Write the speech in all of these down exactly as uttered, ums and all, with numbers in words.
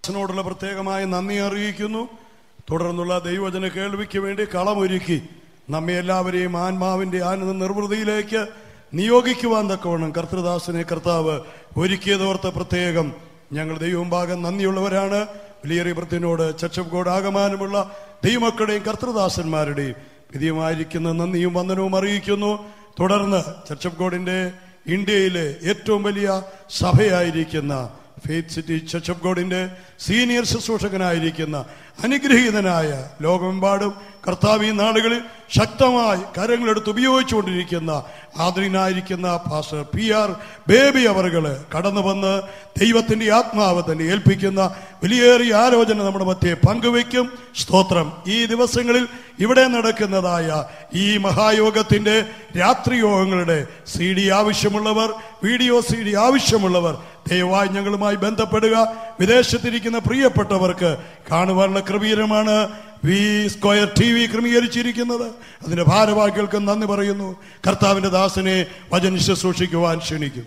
ോടുള്ള പ്രത്യേകമായ നന്ദി അറിയിക്കുന്നു. തുടർന്നുള്ള ദൈവവചന കേൾവിക്ക് വേണ്ടി കളമൊരുക്കി നമ്മെ എല്ലാവരെയും ആത്മാവിന്റെ ആനന്ദ നിർവൃതിയിലേക്ക് നിയോഗിക്കുവാൻ തക്കവണ്ണം കർത്തൃദാസനെ കർത്താവ് ഒരുക്കിയതോർത്ത് പ്രത്യേകം ഞങ്ങൾ ദൈവമുമ്പാകെ നന്ദിയുള്ളവരാണ്. വിലയേറിയ ഭൃത്യനോട് ചർച്ചക്കോട് ആകമാനമുള്ള ദൈവമക്കളുടെയും കർത്തൃദാസന്മാരുടെയും വിധിയുമായിരിക്കുന്ന നന്ദിയും വന്ദനവും അറിയിക്കുന്നു. തുടർന്ന് ചർച്ചക്കോടിന്റെ ഇന്ത്യയിലെ ഏറ്റവും വലിയ സഭയായിരിക്കുന്ന ഫെയ്ത്ത് സിറ്റി ചർച്ച് ഓഫ് ഗോഡിന്റെ സീനിയർ ശുശ്രൂഷകനായിരിക്കുന്ന അനുഗ്രഹീതനായ ലോകമെമ്പാടും കർത്താവ് ഈ നാടുകളിൽ ശക്തമായി കരങ്ങളെടുത്ത് ഉപയോഗിച്ചുകൊണ്ടിരിക്കുന്ന ആദരണീയനായിരിക്കുന്ന പാസ്റ്റർ പി ആർ ബേബി അവറുകള് കടന്നു വന്ന് ദൈവത്തിന്റെ ആത്മാവ് തന്നെ ഏൽപ്പിക്കുന്ന വലിയേറിയ ആലോചന നമ്മുടെ മധ്യേ പങ്കുവയ്ക്കും. സ്തോത്രം. ഈ ദിവസങ്ങളിൽ ഇവിടെ നടക്കുന്നതായ ഈ മഹായോഗത്തിന്റെ രാത്രി യോഗങ്ങളുടെ സി ഡി ആവശ്യമുള്ളവർ, വീഡിയോ സി ഡി ആവശ്യമുള്ളവർ ദയവായി ഞങ്ങളുമായി ബന്ധപ്പെടുക. വിദേശത്തിരിക്കുന്ന പ്രിയപ്പെട്ടവർക്ക് കാണുവാനുള്ള ക്രമീകരണമാണ് വി സ്ക്വയർ ടി വി ക്രമീകരിച്ചിരിക്കുന്നത്. അതിന്റെ ഭാരവാഹികൾക്ക് നന്ദി പറയുന്നു. കർത്താവിന്റെ ദാസനെ വചന ശുശ്രൂഷിക്കുവാൻ ക്ഷണിക്കും.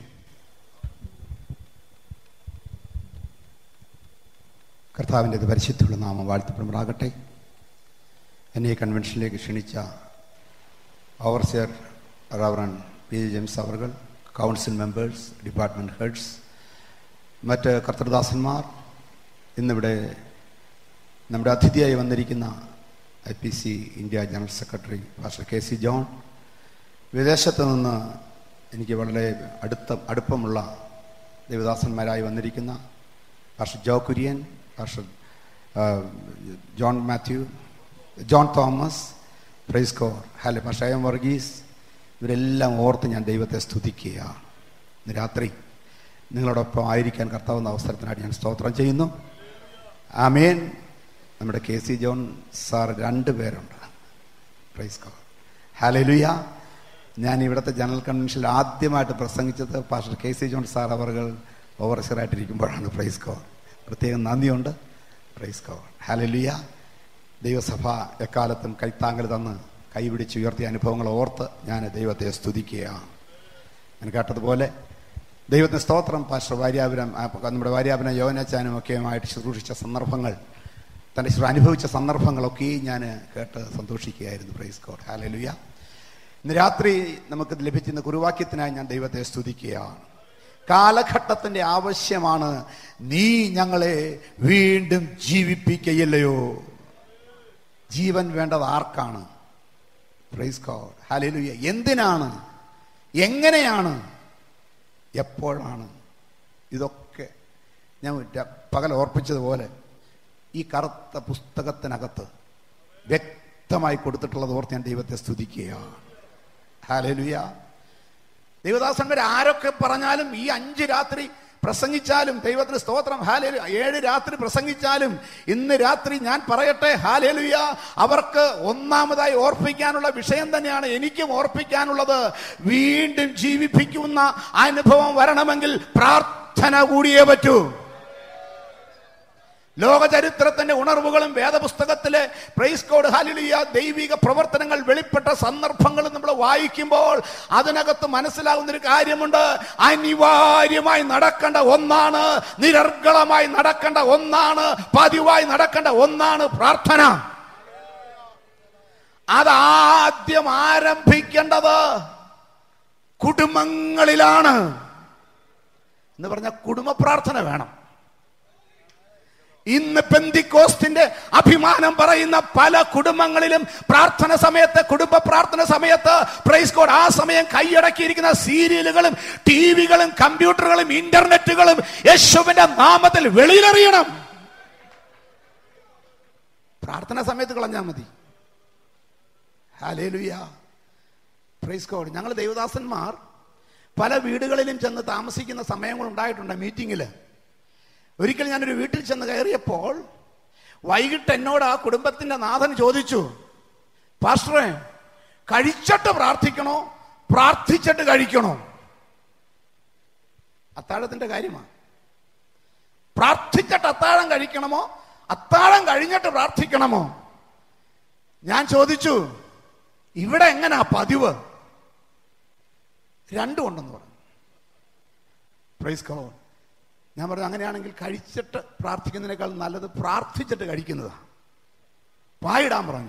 കർത്താവിൻ്റെ പരിശുദ്ധമുള്ള നാമം വാഴ്ത്തപ്പെടുമാറാകട്ടെ. എന്നെ ഈ കൺവെൻഷനിലേക്ക് ക്ഷണിച്ച ഓവർസിയർ റവറൻ പി ജെയിംസ് അവർകൾ, കൗൺസിൽ മെമ്പേഴ്സ്, ഡിപ്പാർട്ട്മെൻറ്റ് ഹെഡ്സ്, മറ്റ് കർത്തൃദാസന്മാർ, ഇന്നിവിടെ നമ്മുടെ അതിഥിയായി വന്നിരിക്കുന്ന I P C India general secretary pastor K C John, വിദേശത്ത് നിന്ന് എനിക്ക് വളരെ അടുത്ത അടുപ്പമുള്ള ദേവദാസന്മാരായി വന്നിരിക്കുന്ന pastor Joe Kurian, pastor John Mathew, John Thomas, praise കോർ, ഹാലെ പാസ്റ്റർ എം വർഗീസ്, ഇവരെല്ലാം ഓർത്ത് ഞാൻ ദൈവത്തെ സ്തുതിക്കുകയാണ്. ഇന്ന് രാത്രി നിങ്ങളോടൊപ്പം ആയിരിക്കാൻ കർത്താവുന്ന അവസരത്തിനായിട്ട് ഞാൻ സ്തോത്രം ചെയ്യുന്നു. ആമേൻ. നമ്മുടെ കെ സി ജോൺ സാർ രണ്ട് പേരുണ്ട്. പ്രൈസ് കോർ, ഹല്ലേലൂയ. ഞാൻ ഇവിടുത്തെ ജനറൽ കൺവെൻഷനിൽ ആദ്യമായിട്ട് പ്രസംഗിച്ചത് pastor K C John sir അവർകൾ ഓവർസിയറായിട്ടിരിക്കുമ്പോഴാണ്. പ്രൈസ് കോർ, പ്രത്യേകം നന്ദിയുണ്ട്. പ്രൈസ് കോർ, ഹല്ലേലൂയ. ദൈവസഭ എക്കാലത്തും കൈത്താങ്കൽ തന്ന് കൈപിടിച്ചുയർത്തിയ അനുഭവങ്ങൾ ഓർത്ത് ഞാൻ ദൈവത്തെ സ്തുതിക്കുകയാണ്. ഞാൻ കേട്ടതുപോലെ ദൈവത്തിന് സ്തോത്രം. പാസ്റ്റർ വാര്യാപുരം, നമ്മുടെ വാര്യാപുരം യോവനച്ചാനും ഒക്കെയുമായിട്ട് ശുശ്രൂഷിച്ച സന്ദർഭങ്ങൾ, തൻ്റെ അനുഭവിച്ച സന്ദർഭങ്ങളൊക്കെ ഞാൻ കേട്ട് സന്തോഷിക്കുകയായിരുന്നു. Price God, hallelujah. ഇന്ന് രാത്രി നമുക്ക് ലഭിക്കുന്ന കുറുവാക്യത്തിനായി ഞാൻ ദൈവത്തെ സ്തുതിക്കുകയാണ്. കാലഘട്ടത്തിൻ്റെ ആവശ്യമാണ് നീ ഞങ്ങളെ വീണ്ടും ജീവിപ്പിക്കുകയില്ലയോ. ജീവൻ വേണ്ടത് ആർക്കാണ്? Praise God, hallelujah. എന്തിനാണ്, എങ്ങനെയാണ്, എപ്പോഴാണ്? ഇതൊക്കെ ഞാൻ പകൽ ഓർപ്പിച്ചതുപോലെ ഈ കറുത്ത പുസ്തകത്തിനകത്ത് വ്യക്തമായി കൊടുത്തിട്ടുള്ളത് ഓർത്ത് ഞാൻ ദൈവത്തെ സ്തുതിക്കുകയാണ്. ഹല്ലേലൂയ. ദൈവദാസന്മാർ ആരൊക്കെ പറഞ്ഞാലും, ഈ അഞ്ച് രാത്രി പ്രസംഗിച്ചാലും ദൈവത്തിന് സ്തോത്രം, ഹല്ലേലൂയ. ഏഴ് രാത്രി പ്രസംഗിച്ചാലും ഇന്ന് രാത്രി ഞാൻ പറയട്ടെ, ഹല്ലേലൂയ, അവർക്ക് ഒന്നാമതായി ഓർപ്പിക്കാനുള്ള വിഷയം തന്നെയാണ് എനിക്കും ഓർപ്പിക്കാനുള്ളത്. വീണ്ടും ജീവിപ്പിക്കുന്ന അനുഭവം വരണമെങ്കിൽ പ്രാർത്ഥന കൂടിയേ പറ്റൂ. ലോക ചരിത്രത്തിന്റെ ഉണർവുകളും വേദപുസ്തകത്തിലെ പ്രൈസ് കോഡ്, ഹല്ലേലൂയ, ദൈവിക പ്രവർത്തനങ്ങൾ വെളിപ്പെട്ട സന്ദർഭങ്ങളും നമ്മൾ വായിക്കുമ്പോൾ അതിനകത്ത് മനസ്സിലാകുന്ന ഒരു കാര്യമുണ്ട്. അനിവാര്യമായി നടക്കേണ്ട ഒന്നാണ്, നിരർഗളമായി നടക്കേണ്ട ഒന്നാണ്, പതിവായി നടക്കേണ്ട ഒന്നാണ് പ്രാർത്ഥന. അതാദ്യം ആരംഭിക്കേണ്ടത് കുടുംബങ്ങളിലാണ്. എന്ന് പറഞ്ഞ കുടുംബ പ്രാർത്ഥന വേണം. ഇന്ന് പെന്തിക്കോസ്തിന്റെ അഭിമാനം പറയുന്ന പല കുടുംബങ്ങളിലും പ്രാർത്ഥന സമയത്ത്, കുടുംബ പ്രാർത്ഥന സമയത്ത് പ്രൈസ് കോഡ്, ആ സമയം കൈയടക്കിയിരിക്കുന്ന സീരിയലുകളും ടിവികളും കമ്പ്യൂട്ടറുകളും ഇന്റർനെറ്റുകളും യേശുവിന്റെ നാമത്തിൽ വെളിയിലെറിയണം. പ്രാർത്ഥന സമയത്ത് കളഞ്ഞാൽ മതി. Hallelujah, praise God. ഞങ്ങൾ ദൈവദാസന്മാർ പല വീടുകളിലും ചെന്ന് താമസിക്കുന്ന സമയങ്ങൾ ഉണ്ടായിട്ടുണ്ട്. മീറ്റിങ്ങില് ഒരിക്കൽ ഞാനൊരു വീട്ടിൽ ചെന്ന് കയറിയപ്പോൾ വൈകിട്ട് എന്നോട് ആ കുടുംബത്തിന്റെ നാഥൻ ചോദിച്ചു, പാസ്റ്ററെ, കഴിച്ചിട്ട് പ്രാർത്ഥിക്കണോ പ്രാർത്ഥിച്ചിട്ട് കഴിക്കണോ? അത്താഴത്തിന്റെ കാര്യമാണ്. പ്രാർത്ഥിച്ചിട്ട് അത്താഴം കഴിക്കണമോ അത്താഴം കഴിഞ്ഞിട്ട് പ്രാർത്ഥിക്കണമോ? ഞാൻ ചോദിച്ചു, ഇവിടെ എങ്ങനാ പതിവ്? രണ്ടും ഉണ്ടെന്ന് പറഞ്ഞു. Praise God. ഞാൻ പറഞ്ഞു അങ്ങനെയാണെങ്കിൽ കഴിച്ചിട്ട് പ്രാർത്ഥിക്കുന്നതിനേക്കാൾ നല്ലത് പ്രാർത്ഥിച്ചിട്ട് കഴിക്കുന്നതാണ്. പായിടാൻ പറഞ്ഞു.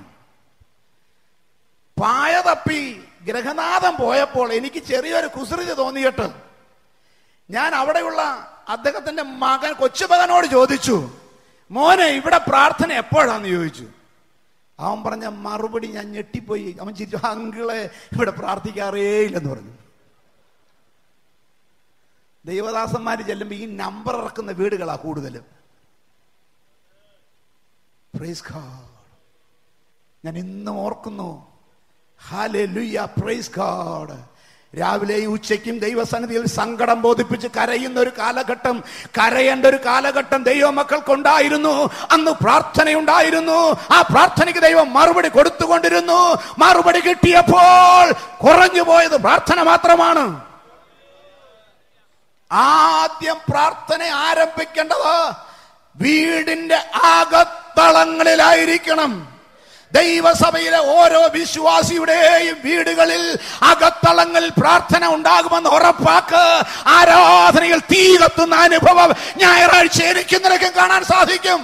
പായ തപ്പി ഗ്രഹനാഥം പോയപ്പോൾ എനിക്ക് ചെറിയൊരു കുസൃതി തോന്നിയിട്ട് ഞാൻ അവിടെയുള്ള അദ്ദേഹത്തിന്റെ മകൻ കൊച്ചുമകനോട് ചോദിച്ചു, മോനെ ഇവിടെ പ്രാർത്ഥന എപ്പോഴാന്ന് ചോദിച്ചു. അവൻ പറഞ്ഞ മറുപടി ഞാൻ ഞെട്ടിപ്പോയി. അവൻ ചിരിച്ചു, അങ്കിളെ ഇവിടെ പ്രാർത്ഥിക്കാറേ ഇല്ലെന്ന് പറഞ്ഞു. ദൈവദാസന്മാര് ചെല്ലുമ്പോൾ ഈ നമ്പർ ഇറക്കുന്ന വീടുകളാ കൂടുതലും. Praise God. ഞാൻ ഇന്നും ഓർക്കുന്നു. ഹല്ലേലൂയ, പ്രൈസ് ഗോഡ്. രാവിലെയും ഉച്ചയ്ക്കും ദൈവസന്നിധിയിൽ സങ്കടം ബോധിപ്പിച്ച് കരയുന്ന ഒരു കാലഘട്ടം, കരയേണ്ട ഒരു കാലഘട്ടം ദൈവമക്കൾക്കുണ്ടായിരുന്നു. അന്ന് പ്രാർത്ഥനയുണ്ടായിരുന്നു. ആ പ്രാർത്ഥനയ്ക്ക് ദൈവം മറുപടി കൊടുത്തുകൊണ്ടിരുന്നു. മറുപടി കിട്ടിയപ്പോൾ കുറഞ്ഞു പോയത് പ്രാർത്ഥന മാത്രമാണ്. ആദ്യം പ്രാർത്ഥന ആരംഭിക്കേണ്ടത് വീടിന്റെ അകത്തളങ്ങളിലായിരിക്കണം. ദൈവസഭയിലെ ഓരോ വിശ്വാസിയുടെയും വീടുകളിൽ അകത്തളങ്ങളിൽ പ്രാർത്ഥന ഉണ്ടാകുമെന്ന് ഉറപ്പാക്ക്. ആരാധനയിൽ തീ കത്തുന്ന അനുഭവം ഞായറാഴ്ച എനിക്ക് നിനക്കും കാണാൻ സാധിക്കും.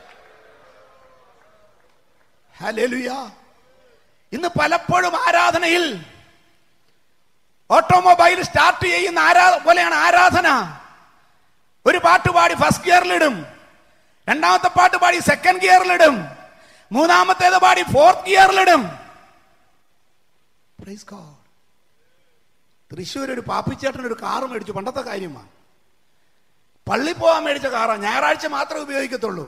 ഹല്ലേലൂയ. ഇന്ന് പലപ്പോഴും ആരാധനയിൽ ഓട്ടോമൊബൈൽ സ്റ്റാർട്ട് ചെയ്യുന്ന ആരാ പോലെയാണ് ആരാധന. ഒരു പാട്ട് പാടി ഫസ്റ്റ് ഗിയറിലിടും, രണ്ടാമത്തെ പാട്ട് പാടി സെക്കൻഡ് ഗിയറിലിടും, മൂന്നാമത്തേത് പാടി ഫോർത്ത് ഗിയറിലിടും. Praise God. തൃശ്ശൂർ ഒരു പാപ്പിച്ചേട്ടൻ ഒരു കാറ് മേടിച്ചു. പണ്ടത്തെ കാര്യമാണ്. പള്ളി പോകാൻ മേടിച്ച കാറാണ്. ഞായറാഴ്ച മാത്രമേ ഉപയോഗിക്കത്തുള്ളൂ.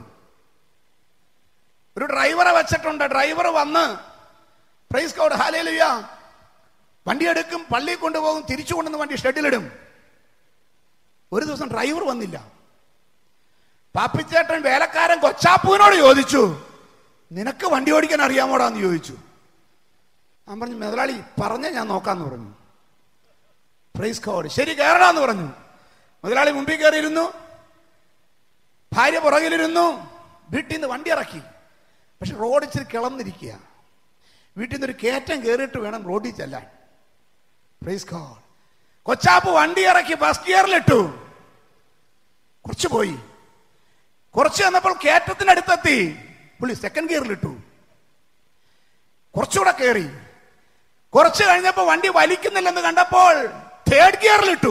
ഒരു ഡ്രൈവറെ വെച്ചിട്ടുണ്ട്. ഡ്രൈവർ വന്ന് പ്രൈസ് ഗോഡ് ഹല്ലേലൂയ വണ്ടി എടുക്കും, പള്ളിയിൽ കൊണ്ടുപോകും, തിരിച്ചു കൊണ്ടുവന്ന് വണ്ടി ഷെഡിലിടും. ഒരു ദിവസം ഡ്രൈവർ വന്നില്ല. പാപ്പിച്ചേട്ടൻ വേലക്കാരൻ കൊച്ചാപ്പൂവിനോട് ചോദിച്ചു, നിനക്ക് വണ്ടി ഓടിക്കാൻ അറിയാമോടാന്ന് ചോദിച്ചു. ഞാൻ പറഞ്ഞു, മുതലാളി പറഞ്ഞ ഞാൻ നോക്കാന്ന് പറഞ്ഞു. Praise God. ശരി, കയറണമെന്ന് പറഞ്ഞു. മുതലാളി മുമ്പിൽ കയറിയിരുന്നു, ഭാര്യ പുറകിലിരുന്നു. വീട്ടിൽ നിന്ന് വണ്ടി ഇറക്കി. പക്ഷെ റോഡ് ഇച്ചിരി കിളന്നിരിക്കുക. വീട്ടിൽ നിന്ന് ഒരു കയറ്റം കയറിയിട്ട് വേണം റോഡിൽ ചെല്ലാൻ. Praise God. കൊച്ചാപ്പ് വണ്ടി ഇറക്കി ഫസ്റ്റ് ഗിയറിലിട്ടു. കുറച്ച് പോയി. കുറച്ച് വന്നപ്പോൾ കയറ്റത്തിനടുത്തെത്തി. പുള്ളി സെക്കൻഡ് ഗിയറിലിട്ടു. കുറച്ചുകൂടെ കയറി. കുറച്ച് കഴിഞ്ഞപ്പോൾ വണ്ടി വലിക്കുന്നില്ലെന്ന് കണ്ടപ്പോൾ തേർഡ് ഗിയറിലിട്ടു.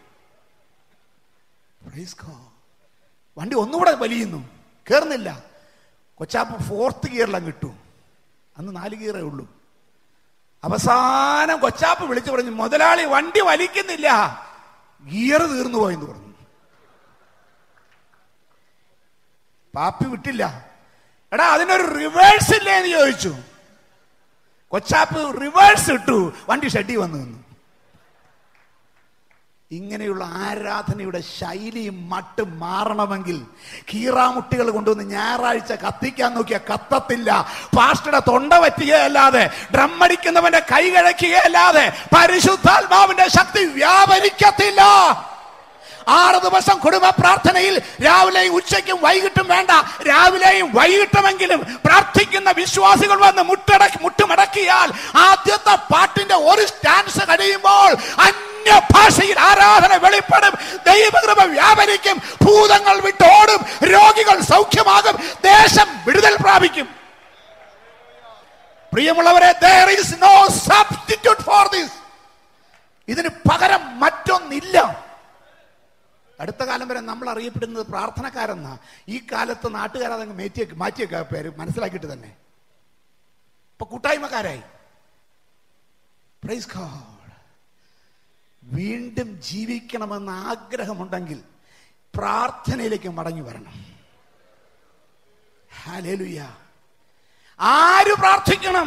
Praise God. വണ്ടി ഒന്നുകൂടെ വലിയുന്നു, കയറുന്നില്ല. കൊച്ചാപ്പ് ഫോർത്ത് ഗിയറിലങ്ങ് ഇട്ടു. അന്ന് നാല് ഗിയറേ ഉള്ളൂ. അവസാനം കൊച്ചാപ്പ് വിളിച്ചു പറഞ്ഞു, മുതലാളി വണ്ടി വലിക്കുന്നില്ല, ഗിയർ തീർന്നു പോയെന്ന് പറഞ്ഞു. പാപ്പി വിട്ടില്ല. എടാ അതിനൊരു റിവേഴ്സ് ഇല്ലേ എന്ന് ചോദിച്ചു. കൊച്ചാപ്പ് റിവേഴ്സ് ഇട്ടു. വണ്ടി ഷെഡി വന്നു നിന്നു. ഇങ്ങനെയുള്ള ആരാധനയുടെ ശൈലിയും മട്ടും മാറണമെങ്കിൽ കീറാമുട്ടികൾ കൊണ്ടുവന്ന് ഞായറാഴ്ച കത്തിക്കാൻ നോക്കിയ കത്തത്തില്ല. പാസ്റ്ററുടെ തൊണ്ട പറ്റുകയല്ലാതെ, ഡ്രമ്മടിക്കുന്നവന്റെ കൈ കിഴക്കുകയല്ലാതെ പരിശുദ്ധാത്മാവിന്റെ ശക്തി വ്യാപരിക്കത്തില്ല. ആറ് ദിവസം കുടുംബ പ്രാർത്ഥനയിൽ രാവിലെയും ഉച്ചയ്ക്കും വൈകിട്ടും വേണ്ട, രാവിലെയും വൈകിട്ടുമെങ്കിലും പ്രാർത്ഥിക്കുന്ന വിശ്വാസികൾ വന്ന് മുട്ടടക്കി മുട്ടുമടക്കിയാൽ ആദ്യത്തെ പാട്ടിന്റെ ഒരു സ്റ്റാൻസ് കഴിയുമ്പോൾ ഭാഷയിൽ ആരാധന വെളിപ്പെടും. ദൈവകൃപ വ്യാപരിക്കും. ഭൂതങ്ങൾ വിട്ടോടും. രോഗികൾ സൗഖ്യമാകും. ദേശം വിടുതൽ പ്രാപിക്കും. പ്രിയമുള്ളവരെ, there is no substitute for this. ഇതിന് പകരം മറ്റൊന്നില്ല. അടുത്ത കാലം വരെ നമ്മൾ അറിയപ്പെടുന്നത് പ്രാർത്ഥനക്കാരെന്നാ. ഈ കാലത്ത് നാട്ടുകാരതങ്ങ് മാറ്റി മാറ്റിയൊക്കെ പേര് മനസ്സിലാക്കിയിട്ട് തന്നെ ഇപ്പൊ കൂട്ടായ്മക്കാരായി. Praise God. വീണ്ടും ജീവിക്കണമെന്ന ആഗ്രഹമുണ്ടെങ്കിൽ പ്രാർത്ഥനയിലേക്ക് മടങ്ങി വരണം. ഹല്ലേലൂയ. ആര് പ്രാർത്ഥിക്കണം?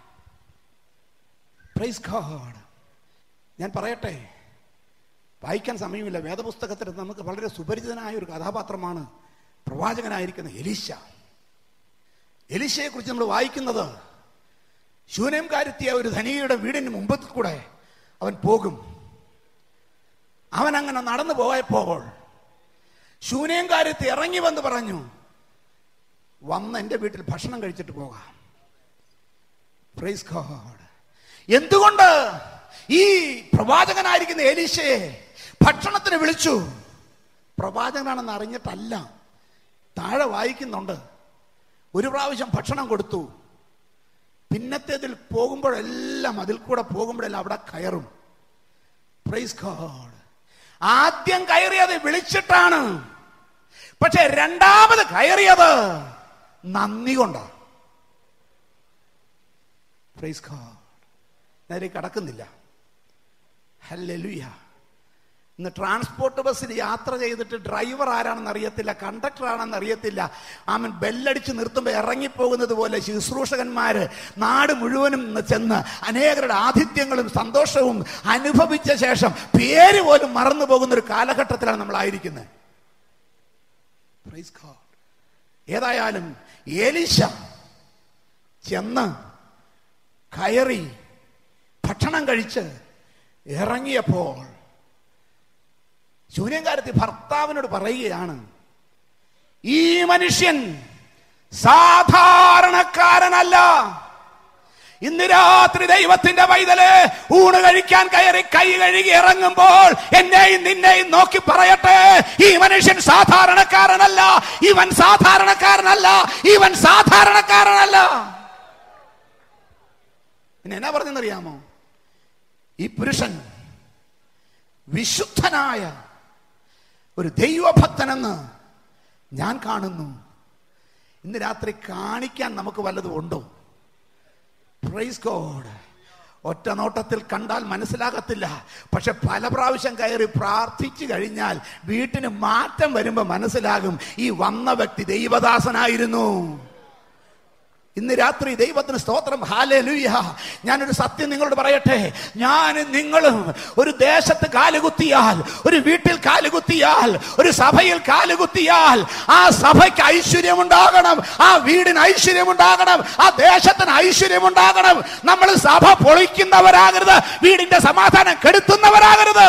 Praise God. ഞാൻ പറയട്ടെ, വായിക്കാൻ സമയമില്ല. വേദപുസ്തകത്തിൽ നമുക്ക് വളരെ സുപരിചിതനായ ഒരു കഥാപാത്രമാണ് പ്രവാചകനായിരിക്കുന്ന എലീശ. എലീശയെ കുറിച്ച് നമ്മൾ വായിക്കുന്നത്, ശൂനേംകാരത്തിയ ഒരു ധനികയുടെ വീടിന് മുമ്പ് കൂടെ അവൻ പോകും. അവൻ അങ്ങനെ നടന്നു പോയപ്പോൾ ശൂനേംകാരത്തി ഇറങ്ങി വന്ന് പറഞ്ഞു, വന്ന് എൻ്റെ വീട്ടിൽ ഭക്ഷണം കഴിച്ചിട്ട് പോകാം. Praise God. എന്തുകൊണ്ട് ഈ പ്രവാചകനായിരിക്കുന്ന എലീശയെ ഭക്ഷണത്തിന് വിളിച്ചു? പ്രവാചകനാണെന്ന് അറിഞ്ഞിട്ടല്ല. താഴെ വായിക്കുന്നുണ്ട്, ഒരു പ്രാവശ്യം ഭക്ഷണം കൊടുത്തു, പിന്നത്തേതിൽ പോകുമ്പോഴെല്ലാം അതിൽ കൂടെ പോകുമ്പോഴെല്ലാം അവിടെ കയറും. Praise God. ആദ്യം കയറിയത് വിളിച്ചിട്ടാണ്, പക്ഷെ രണ്ടാമത് കയറിയത് നന്ദി കൊണ്ടാണ്. Praise God. നേരെ കടക്കുന്നില്ല. ഹല്ലേലൂയ. ഇന്ന് ട്രാൻസ്പോർട്ട് ബസ്സിൽ യാത്ര ചെയ്തിട്ട് ഡ്രൈവർ ആരാണെന്ന് അറിയത്തില്ല, കണ്ടക്ടർ ആണെന്ന് അറിയത്തില്ല. അവൻ ബെല്ലടിച്ച് നിർത്തുമ്പോൾ ഇറങ്ങിപ്പോകുന്നത് പോലെ ശുശ്രൂഷകന്മാര് നാട് മുഴുവനും ചെന്ന് അനേകരുടെ ആതിഥ്യങ്ങളും സന്തോഷവും അനുഭവിച്ച ശേഷം പേര് പോലും മറന്നു പോകുന്ന ഒരു കാലഘട്ടത്തിലാണ് നമ്മളായിരിക്കുന്നത്. Praise God. ഏതായാലും എലീശ ചെന്ന് കയറി ഭക്ഷണം കഴിച്ച് ഇറങ്ങിയപ്പോൾ ശൂന്യകാരത്തി ഭർത്താവിനോട് പറയുകയാണ്, ഈ മനുഷ്യൻ സാധാരണക്കാരനല്ല. ഇന്ന് രാത്രി ദൈവത്തിന്റെ പൈതല് ഊണ് കഴിക്കാൻ കയറി കൈ കഴുകി ഇറങ്ങുമ്പോൾ എന്നെയും നിന്നെയും നോക്കി പറയട്ടെ, ഈ മനുഷ്യൻ സാധാരണക്കാരനല്ല, ഇവൻ സാധാരണക്കാരനല്ല, ഇവൻ സാധാരണക്കാരനല്ല. പിന്നെ എന്നാ പറഞ്ഞെന്നറിയാമോ? ഈ പുരുഷൻ വിശുദ്ധനായ ഒരു ദൈവഭക്തനെന്ന് ഞാൻ കാണുന്നു. ഇന്ന് രാത്രി കാണിക്കാൻ നമുക്ക് വല്ലതും ഉണ്ടോ? Praise God. ഒറ്റ നോട്ടത്തിൽ കണ്ടാൽ മനസ്സിലാകത്തില്ല, പക്ഷെ പല പ്രാവശ്യം കയറി പ്രാർത്ഥിച്ചു കഴിഞ്ഞാൽ വീട്ടിന് മാറ്റം വരുമ്പോൾ മനസ്സിലാകും ഈ വന്ന വ്യക്തി ദൈവദാസനായിരുന്നു. ഇന്ന് രാത്രി ദൈവത്തിന് സ്തോത്രം. ഹല്ലേലൂയ. ഞാനൊരു സത്യം നിങ്ങളോട് പറയട്ടെ, ഞാൻ നിങ്ങളും ഒരു ദേശത്ത് കാലുകുത്തിയാൽ, ഒരു വീട്ടിൽ കാലുകുത്തിയാൽ, ഒരു സഭയിൽ കാലുകുത്തിയാൽ ആ സഭയ്ക്ക് ഐശ്വര്യമുണ്ടാകണം, ആ വീടിന് ഐശ്വര്യമുണ്ടാകണം, ആ ദേശത്തിന് ഐശ്വര്യമുണ്ടാകണം. നമ്മൾ സഭ പൊളിക്കുന്നവരാകരുത്, വീടിന്റെ സമാധാനം കെടുത്തുന്നവരാകരുത്.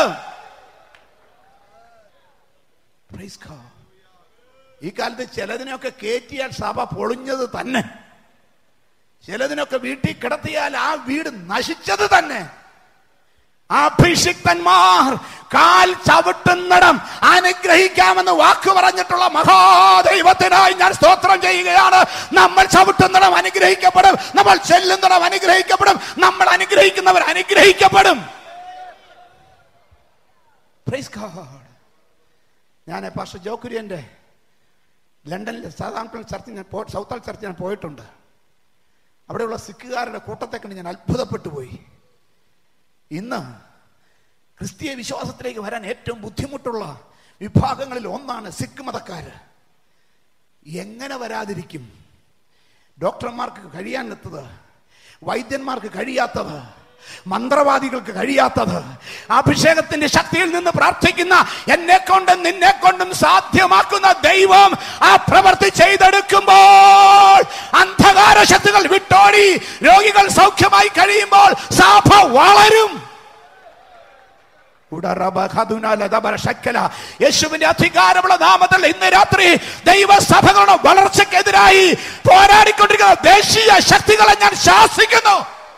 ഈ കാലത്ത് ചിലതിനൊക്കെ കയറ്റിയാൽ സഭ പൊളിഞ്ഞത് തന്നെ, ചിലതിനൊക്കെ വീട്ടിൽ കിടത്തിയാൽ ആ വീട് നശിച്ചത് തന്നെ. അഭിഷിക്തന്മാർ കാൽ ചവിട്ടുന്നിടം അനുഗ്രഹിക്കാമെന്ന് വാക്ക് പറഞ്ഞിട്ടുള്ള മഹാദൈവത്തിനായി ഞാൻ സ്തോത്രം ചെയ്യുകയാണ്. നമ്മൾ ചവിട്ടുന്നിടം അനുഗ്രഹിക്കപ്പെടും, നമ്മൾ ചെല്ലുന്നിടം അനുഗ്രഹിക്കപ്പെടും, നമ്മൾ അനുഗ്രഹിക്കുന്നവർ അനുഗ്രഹിക്കപ്പെടും. Praise God. ഞാൻ പാസ്റ്റർ ജോ കുര്യന്റെ ലണ്ടനിലെ സൗത്താംപ്ടൺ ചർച്ചിൽ ഞാൻ സൗത്താൾ ചർച്ചിൽ ഞാൻ പോയിട്ടുണ്ട്. അവിടെയുള്ള സിഖുകാരുടെ കൂട്ടത്തെ കണ്ട് ഞാൻ അത്ഭുതപ്പെട്ടു പോയി. ഇന്ന് ക്രിസ്തീയ വിശ്വാസത്തിലേക്ക് വരാൻ ഏറ്റവും ബുദ്ധിമുട്ടുള്ള വിഭാഗങ്ങളിൽ ഒന്നാണ് സിഖ് മതക്കാര്. എങ്ങനെ വരാതിരിക്കും? ഡോക്ടർമാർക്ക് കഴിയാനെത്തത്, വൈദ്യന്മാർക്ക് കഴിയാത്തത്, മന്ത്രവാദികൾക്ക് കഴിയാത്തത്, അഭിഷേകത്തിന്റെ ശക്തിയിൽ നിന്ന് പ്രാർത്ഥിക്കുന്ന എന്നെ കൊണ്ടും നിന്നെ കൊണ്ടും സാധ്യമാക്കുന്ന ദൈവം ആ പ്രവൃത്തി ചെയ്തെടുക്കുമ്പോൾ അന്ധകാര ശക്തികൾ വിട്ടോടി രോഗികൾ സൗഖ്യമായി കഴിയുമ്പോൾ സഭ വളരും. യേശുവിന്റെ അധികാരമുള്ള നാമത്തിൽ ഇന്ന് രാത്രി ദൈവസഭകളുടെ വളർച്ചയ്ക്കെതിരായി പോരാടിക്കൊണ്ടിരിക്കുന്ന ദേശീയ ശക്തികളെ ഞാൻ ശാസിക്കുന്നു.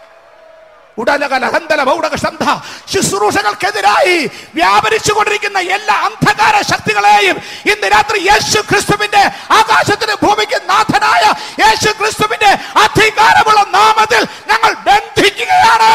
ശുശ്രൂഷകൾക്കെതിരായി വ്യാപരിച്ചുകൊണ്ടിരിക്കുന്ന എല്ലാ അന്ധകാര ശക്തികളെയും ഇന്ന് രാത്രി യേശു ക്രിസ്തുവിന്റെ ആകാശത്തിന് ഭൂമിക്ക് നാഥനായ യേശു ക്രിസ്തുവിന്റെ അധികാരമുള്ള നാമത്തിൽ ഞങ്ങൾ ബന്ധിക്കുകയാണ്.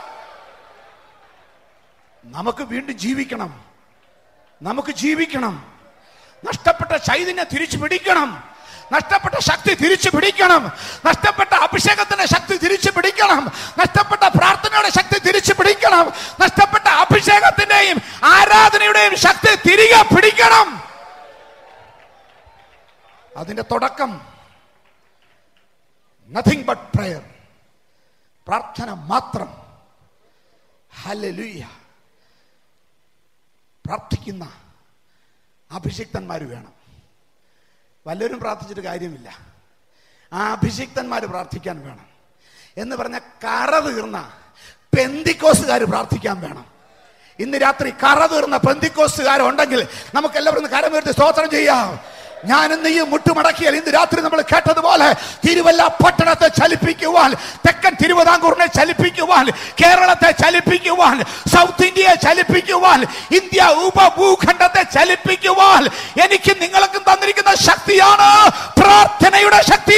നമുക്ക് വീണ്ടും ജീവിക്കണം, നമുക്ക് ജീവിക്കണം. നഷ്ടപ്പെട്ട ചൈതന്യം തിരിച്ചു പിടിക്കണം, നഷ്ടപ്പെട്ട ശക്തി തിരിച്ചു പിടിക്കണം, നഷ്ടപ്പെട്ട അഭിഷേകത്തിന്റെ ശക്തി തിരിച്ചു പിടിക്കണം, നഷ്ടപ്പെട്ട പ്രാർത്ഥനയുടെ ശക്തി തിരിച്ചു പിടിക്കണം, നഷ്ടപ്പെട്ട അഭിഷേകത്തിന്റെയും ആരാധനയുടെയും ശക്തി തിരികെ പിടിക്കണം. അതിന്റെ തുടക്കം നത്തിങ് ബട്ട് പ്രയർ, പ്രാർത്ഥന മാത്രം. ഹല്ലേലൂയ. പ്രാർത്ഥിക്കുന്ന അഭിഷിക്തന്മാർ വേണം. വല്ലവരും പ്രാർത്ഥിച്ചിട്ട് കാര്യമില്ല, ആ അഭിഷിക്തന്മാർ പ്രാർത്ഥിക്കാൻ വേണം. എന്ന് പറഞ്ഞ കറ തീർന്ന പെന്തിക്കോസുകാർ പ്രാർത്ഥിക്കാൻ വേണം. ഇന്ന് രാത്രി കറ തീർന്ന പെന്തിക്കോസുകാരുണ്ടെങ്കിൽ നമുക്ക് എല്ലാവരും കരം ഉയർത്തി സ്തോത്രം ചെയ്യാം. ഞാനും നീയും മുട്ടുമടക്കിയാൽ ഇന്ന് രാത്രി നമ്മൾ കേട്ടതുപോലെ തിരുവല്ല പട്ടണത്തെ ചലിപ്പിക്കുവാൻ, തെക്കൻ തിരുവിതാംകൂറിനെ ചലിപ്പിക്കുവാൻ, കേരളത്തെ ചലിപ്പിക്കുവാൻ, സൗത്ത് ഇന്ത്യയെ ചലിപ്പിക്കുവാൻ, ഇന്ത്യ ഉപഭൂഖണ്ഡത്തെ ചലിപ്പിക്കുവാൻ എനിക്ക് നിങ്ങൾക്കും തന്നിരിക്കുന്ന ശക്തിയാണ് പ്രാർത്ഥനയുടെ ശക്തി.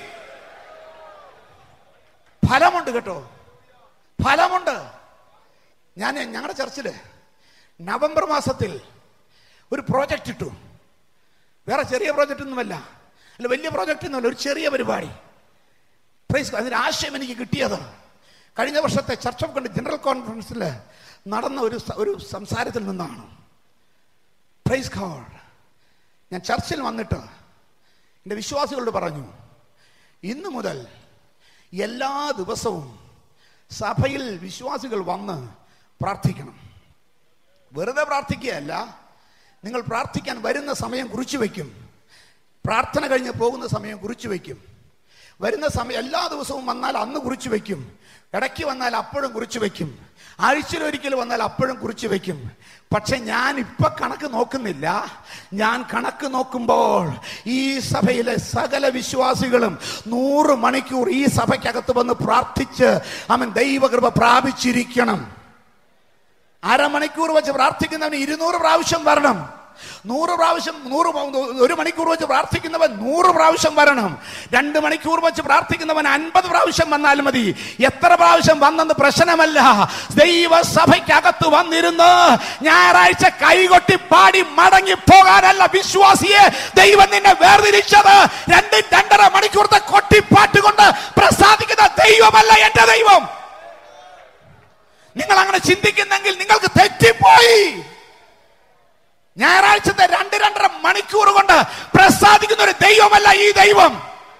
ഫലമുണ്ട് കേട്ടോ, ഫലമുണ്ട്. ഞാൻ ഞങ്ങളുടെ ചർച്ചില് നവംബർ മാസത്തിൽ ഒരു പ്രോജക്റ്റ് ഇട്ടു. വേറെ ചെറിയ പ്രോജക്റ്റ് ഒന്നുമല്ല, അല്ല വലിയ പ്രോജക്റ്റ് ഒന്നുമല്ല, ഒരു ചെറിയ പരിപാടി. പ്രൈസ്. അതിന് ആശയം എനിക്ക് കിട്ടിയത് കഴിഞ്ഞ വർഷത്തെ ചർച്ച് ഓഫ് കണ്ട് ജനറൽ കോൺഫറൻസിൽ നടന്ന ഒരു ഒരു സംസാരത്തിൽ നിന്നാണ്. Praise God. ഞാൻ ചർച്ചിൽ വന്നിട്ട് എൻ്റെ വിശ്വാസികളോട് പറഞ്ഞു, ഇന്നു മുതൽ എല്ലാ ദിവസവും സഭയിൽ വിശ്വാസികൾ വന്ന് പ്രാർത്ഥിക്കണം. വെറുതെ പ്രാർത്ഥിക്കുകയല്ല, നിങ്ങൾ പ്രാർത്ഥിക്കാൻ വരുന്ന സമയം കുറിച്ചു വയ്ക്കും, പ്രാർത്ഥന കഴിഞ്ഞ് പോകുന്ന സമയം കുറിച്ചു വയ്ക്കും. വരുന്ന സമയം എല്ലാ ദിവസവും വന്നാൽ അന്ന് കുറിച്ചു വയ്ക്കും, ഇടയ്ക്ക് വന്നാൽ അപ്പോഴും കുറിച്ചു വയ്ക്കും, ആഴ്ചയിലൊരിക്കൽ വന്നാൽ അപ്പോഴും കുറിച്ചു വയ്ക്കും. പക്ഷെ ഞാൻ ഇപ്പൊ കണക്ക് നോക്കുന്നില്ല. ഞാൻ കണക്ക് നോക്കുമ്പോൾ ഈ സഭയിലെ സകല വിശ്വാസികളും നൂറ് മണിക്കൂർ ഈ സഭയ്ക്കകത്ത് വന്ന് പ്രാർത്ഥിച്ച് അവൻ ദൈവകൃപ പ്രാപിച്ചിരിക്കണം. അരമണിക്കൂർ വെച്ച് പ്രാർത്ഥിക്കുന്നവന് ഇരുന്നൂറ് പ്രാവശ്യം വരണം. നൂറ് പ്രാവശ്യം നൂറ് ഒരു മണിക്കൂർ വെച്ച് പ്രാർത്ഥിക്കുന്നവൻ നൂറ് പ്രാവശ്യം വരണം. രണ്ട് മണിക്കൂർ വെച്ച് പ്രാർത്ഥിക്കുന്നവൻ അൻപത് പ്രാവശ്യം വന്നാൽ മതി. എത്ര പ്രാവശ്യം വന്നെന്ന് പ്രശ്നമല്ല. ദൈവസഭയ്ക്കകത്ത് വന്നിരുന്ന് ഞായറാഴ്ച കൈകൊട്ടി പാടി മടങ്ങി പോകാനല്ല വിശ്വാസിയെ ദൈവം നിന്നെ വേർതിരിച്ചത്. രണ്ട് രണ്ടര മണിക്കൂറത്തെ കൊട്ടിപ്പാട്ട് കൊണ്ട് പ്രസാദിക്കുന്ന ദൈവമല്ല എന്റെ ദൈവം. നിങ്ങൾ അങ്ങനെ ചിന്തിക്കുന്നെങ്കിൽ നിങ്ങൾക്ക് തെറ്റിപ്പോയി. ഞായറാഴ്ചത്തെ രണ്ട് രണ്ടര മണിക്കൂർ കൊണ്ട് പ്രസാദിക്കുന്ന ഒരു ദൈവമല്ല ഈ ദൈവം.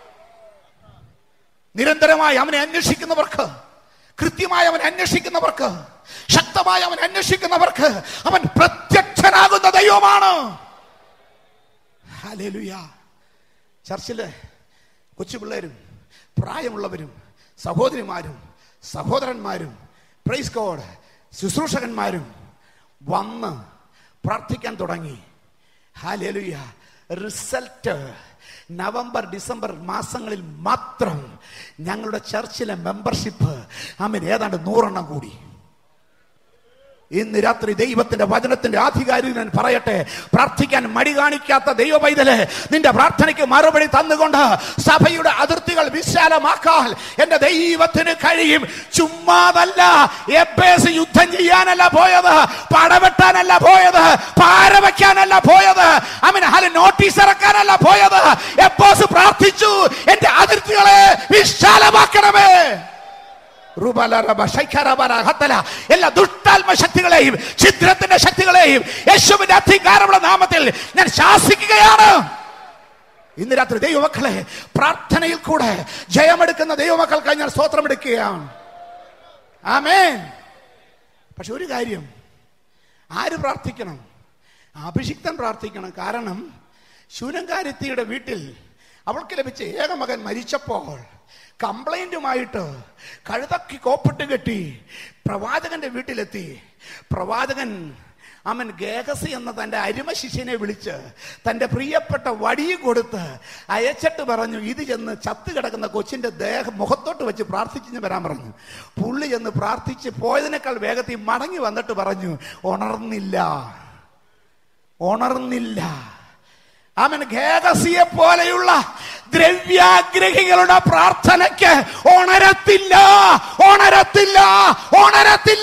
നിരന്തരമായി അവനെ അന്വേഷിക്കുന്നവർക്ക്, കൃത്യമായി അവൻ അന്വേഷിക്കുന്നവർക്ക്, ശക്തമായി അവൻ അന്വേഷിക്കുന്നവർക്ക് അവൻ പ്രത്യക്ഷനാകുന്ന ദൈവമാണ്. ഹല്ലേലൂയ. ചർച്ചിലെ കൊച്ചുപിള്ളേരും പ്രായമുള്ളവരും സഹോദരിമാരും സഹോദരന്മാരും പ്രൈസ് ഗോഡ് ശുശ്രൂഷകന്മാരും വന്ന് പ്രാർത്ഥിക്കാൻ തുടങ്ങി. ഹല്ലേലൂയ. റിസൾട്ട് നവംബർ ഡിസംബർ മാസങ്ങളിൽ മാത്രം ഞങ്ങളുടെ ചർച്ചിലെ മെമ്പർഷിപ്പ് ആമേൻ ഏതാണ്ട് നൂറെണ്ണം കൂടി. ഇന്ന് രാത്രി ദൈവത്തിന്റെ വചനത്തിന്റെ ആധികാരിക ഞാൻ പറയട്ടെ, പ്രാർത്ഥിക്കാൻ മടി കാണിക്കാത്ത ദൈവ പൈതലെ, നിന്റെ പ്രാർത്ഥനയ്ക്ക് മറുപടി തന്നുകൊണ്ട് സഭയുടെ അതിർത്തികൾ വിശാലമാക്കാൻ എന്റെ ദൈവത്തിന് കഴിയും. ചുമ്മാതല്ല. എബ്ബേസ് യുദ്ധം ചെയ്യാനല്ല പോയത്, പടവെട്ടാനല്ല പോയത്, പാര വയ്ക്കാനല്ല പോയത്, അവന് ഹല നോട്ടീസ് ഇറക്കാനല്ല പോയത്. എബ്ബോസ് പ്രാർത്ഥിച്ചു, എന്റെ അതിർത്തികളെ വിശാലമാക്കണമേ. എല്ലാ ദുഷ്ടാത്മ ശക്തികളെയും ഛിദ്രത്തിന്റെ ശക്തികളെയും യേശുവിന്റെ അധികാരമുള്ള നാമത്തിൽ ഞാൻ ശാസിക്കുകയാണ്. ഇന്ന് രാത്രി ദൈവമക്കളെ, പ്രാർത്ഥനയിൽ കൂടെ ജയമെടുക്കുന്ന ദൈവമക്കൾക്കായി ഞാൻ സ്തോത്രം എടുക്കുകയാണ്. ആമേൻ. പക്ഷെ ഒരു കാര്യം, ആര് പ്രാർത്ഥിക്കണം? അഭിഷിക്തൻ പ്രാർത്ഥിക്കണം. കാരണം ശൂനങ്കാരത്തിയുടെ വീട്ടിൽ അവൾക്ക് ലഭിച്ച ഏക മകൻ മരിച്ചപ്പോൾ കംപ്ലൈന്റുമായിട്ട് കഴുതക്കി കോപ്പിട്ട് കെട്ടി പ്രവാചകന്റെ വീട്ടിലെത്തി. പ്രവാചകൻ അവൻ ഗേഹസി എന്ന തന്റെ അരുമ ശിഷ്യനെ വിളിച്ച് തന്റെ പ്രിയപ്പെട്ട വടി കൊടുത്ത് അയച്ചിട്ട് പറഞ്ഞു, ഇത് ചെന്ന് ചത്തു കിടക്കുന്ന കൊച്ചിന്റെ ദേഹം മുഖത്തോട്ട് വെച്ച് പ്രാർത്ഥിച്ചു വരാൻ പറഞ്ഞു. പുള്ളി ചെന്ന് പ്രാർത്ഥിച്ച് പോയതിനേക്കാൾ വേഗത്തിൽ മടങ്ങി വന്നിട്ട് പറഞ്ഞു, ഉണർന്നില്ല ഉണർന്നില്ല അവൻ ഗേഹസിയെ പോലെയുള്ള ദ്രവ്യാഗ്രഹികളുടെ പ്രാർത്ഥനയ്ക്ക് ഉണരത്തില്ല ഉണരത്തില്ല ഉണരത്തില്ല.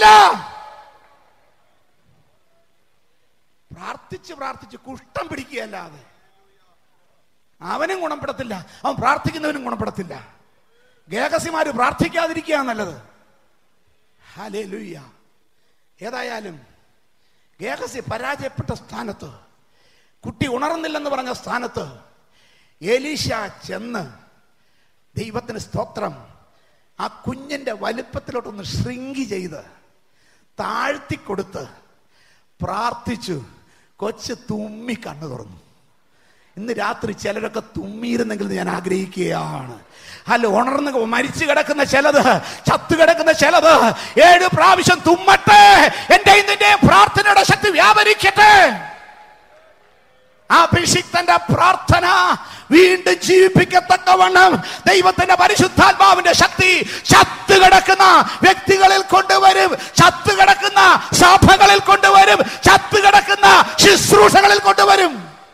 പ്രാർത്ഥിച്ച് പ്രാർത്ഥിച്ച് കുഷ്ഠം പിടിക്കുകയല്ലാതെ അവനും ഗുണപ്പെടത്തില്ല, അവൻ പ്രാർത്ഥിക്കുന്നവനും ഗുണപ്പെടത്തില്ല. ഗേഹസിമാര് പ്രാർത്ഥിക്കാതിരിക്കുക നല്ലത്. ഹല്ലേലൂയ. ഏതായാലും ഗേഹസി പരാജയപ്പെട്ട സ്ഥാനത്ത്, കുട്ടി ഉണർന്നില്ലെന്ന് പറഞ്ഞ സ്ഥാനത്ത് എലീശ ചെന്ന് ദൈവത്തിന് സ്തോത്രം ആ കുഞ്ഞിന്റെ വലിപ്പത്തിലോട്ടൊന്ന് ശൃംഗി ചെയ്ത് താഴ്ത്തിക്കൊടുത്ത് പ്രാർത്ഥിച്ചു. കൊച്ച് തുമ്മി കണ്ണു തുറന്നു. ഇന്ന് രാത്രി ചിലരൊക്കെ തുമ്മിയിരുന്നെങ്കിൽ ഞാൻ ആഗ്രഹിക്കുകയാണ്. അല്ല, ഉണർന്ന് മരിച്ചു കിടക്കുന്ന ചിലത്, ചത്തു കിടക്കുന്ന ചിലത് ഏഴ് പ്രാവശ്യം തുമ്മട്ടെ. എന്റെ നിന്റെ പ്രാർത്ഥനയുടെ ശക്തി വ്യാപരിക്കട്ടെ. അഭിഷിക്തന്റെ പ്രാർത്ഥന വീണ്ടും ജീവിപ്പിക്കത്തക്കവണ്ണം ദൈവത്തിന്റെ പരിശുദ്ധാത്മാവിന്റെ ശക്തി ചത്തുകിടക്കുന്ന വ്യക്തികളിൽ കൊണ്ടുവരും, ചത്തുകിടക്കുന്ന സഭകളിൽ കൊണ്ടുവരും, ചത്തുകിടക്കുന്ന ശുശ്രൂഷകളിൽ കൊണ്ടുവരും.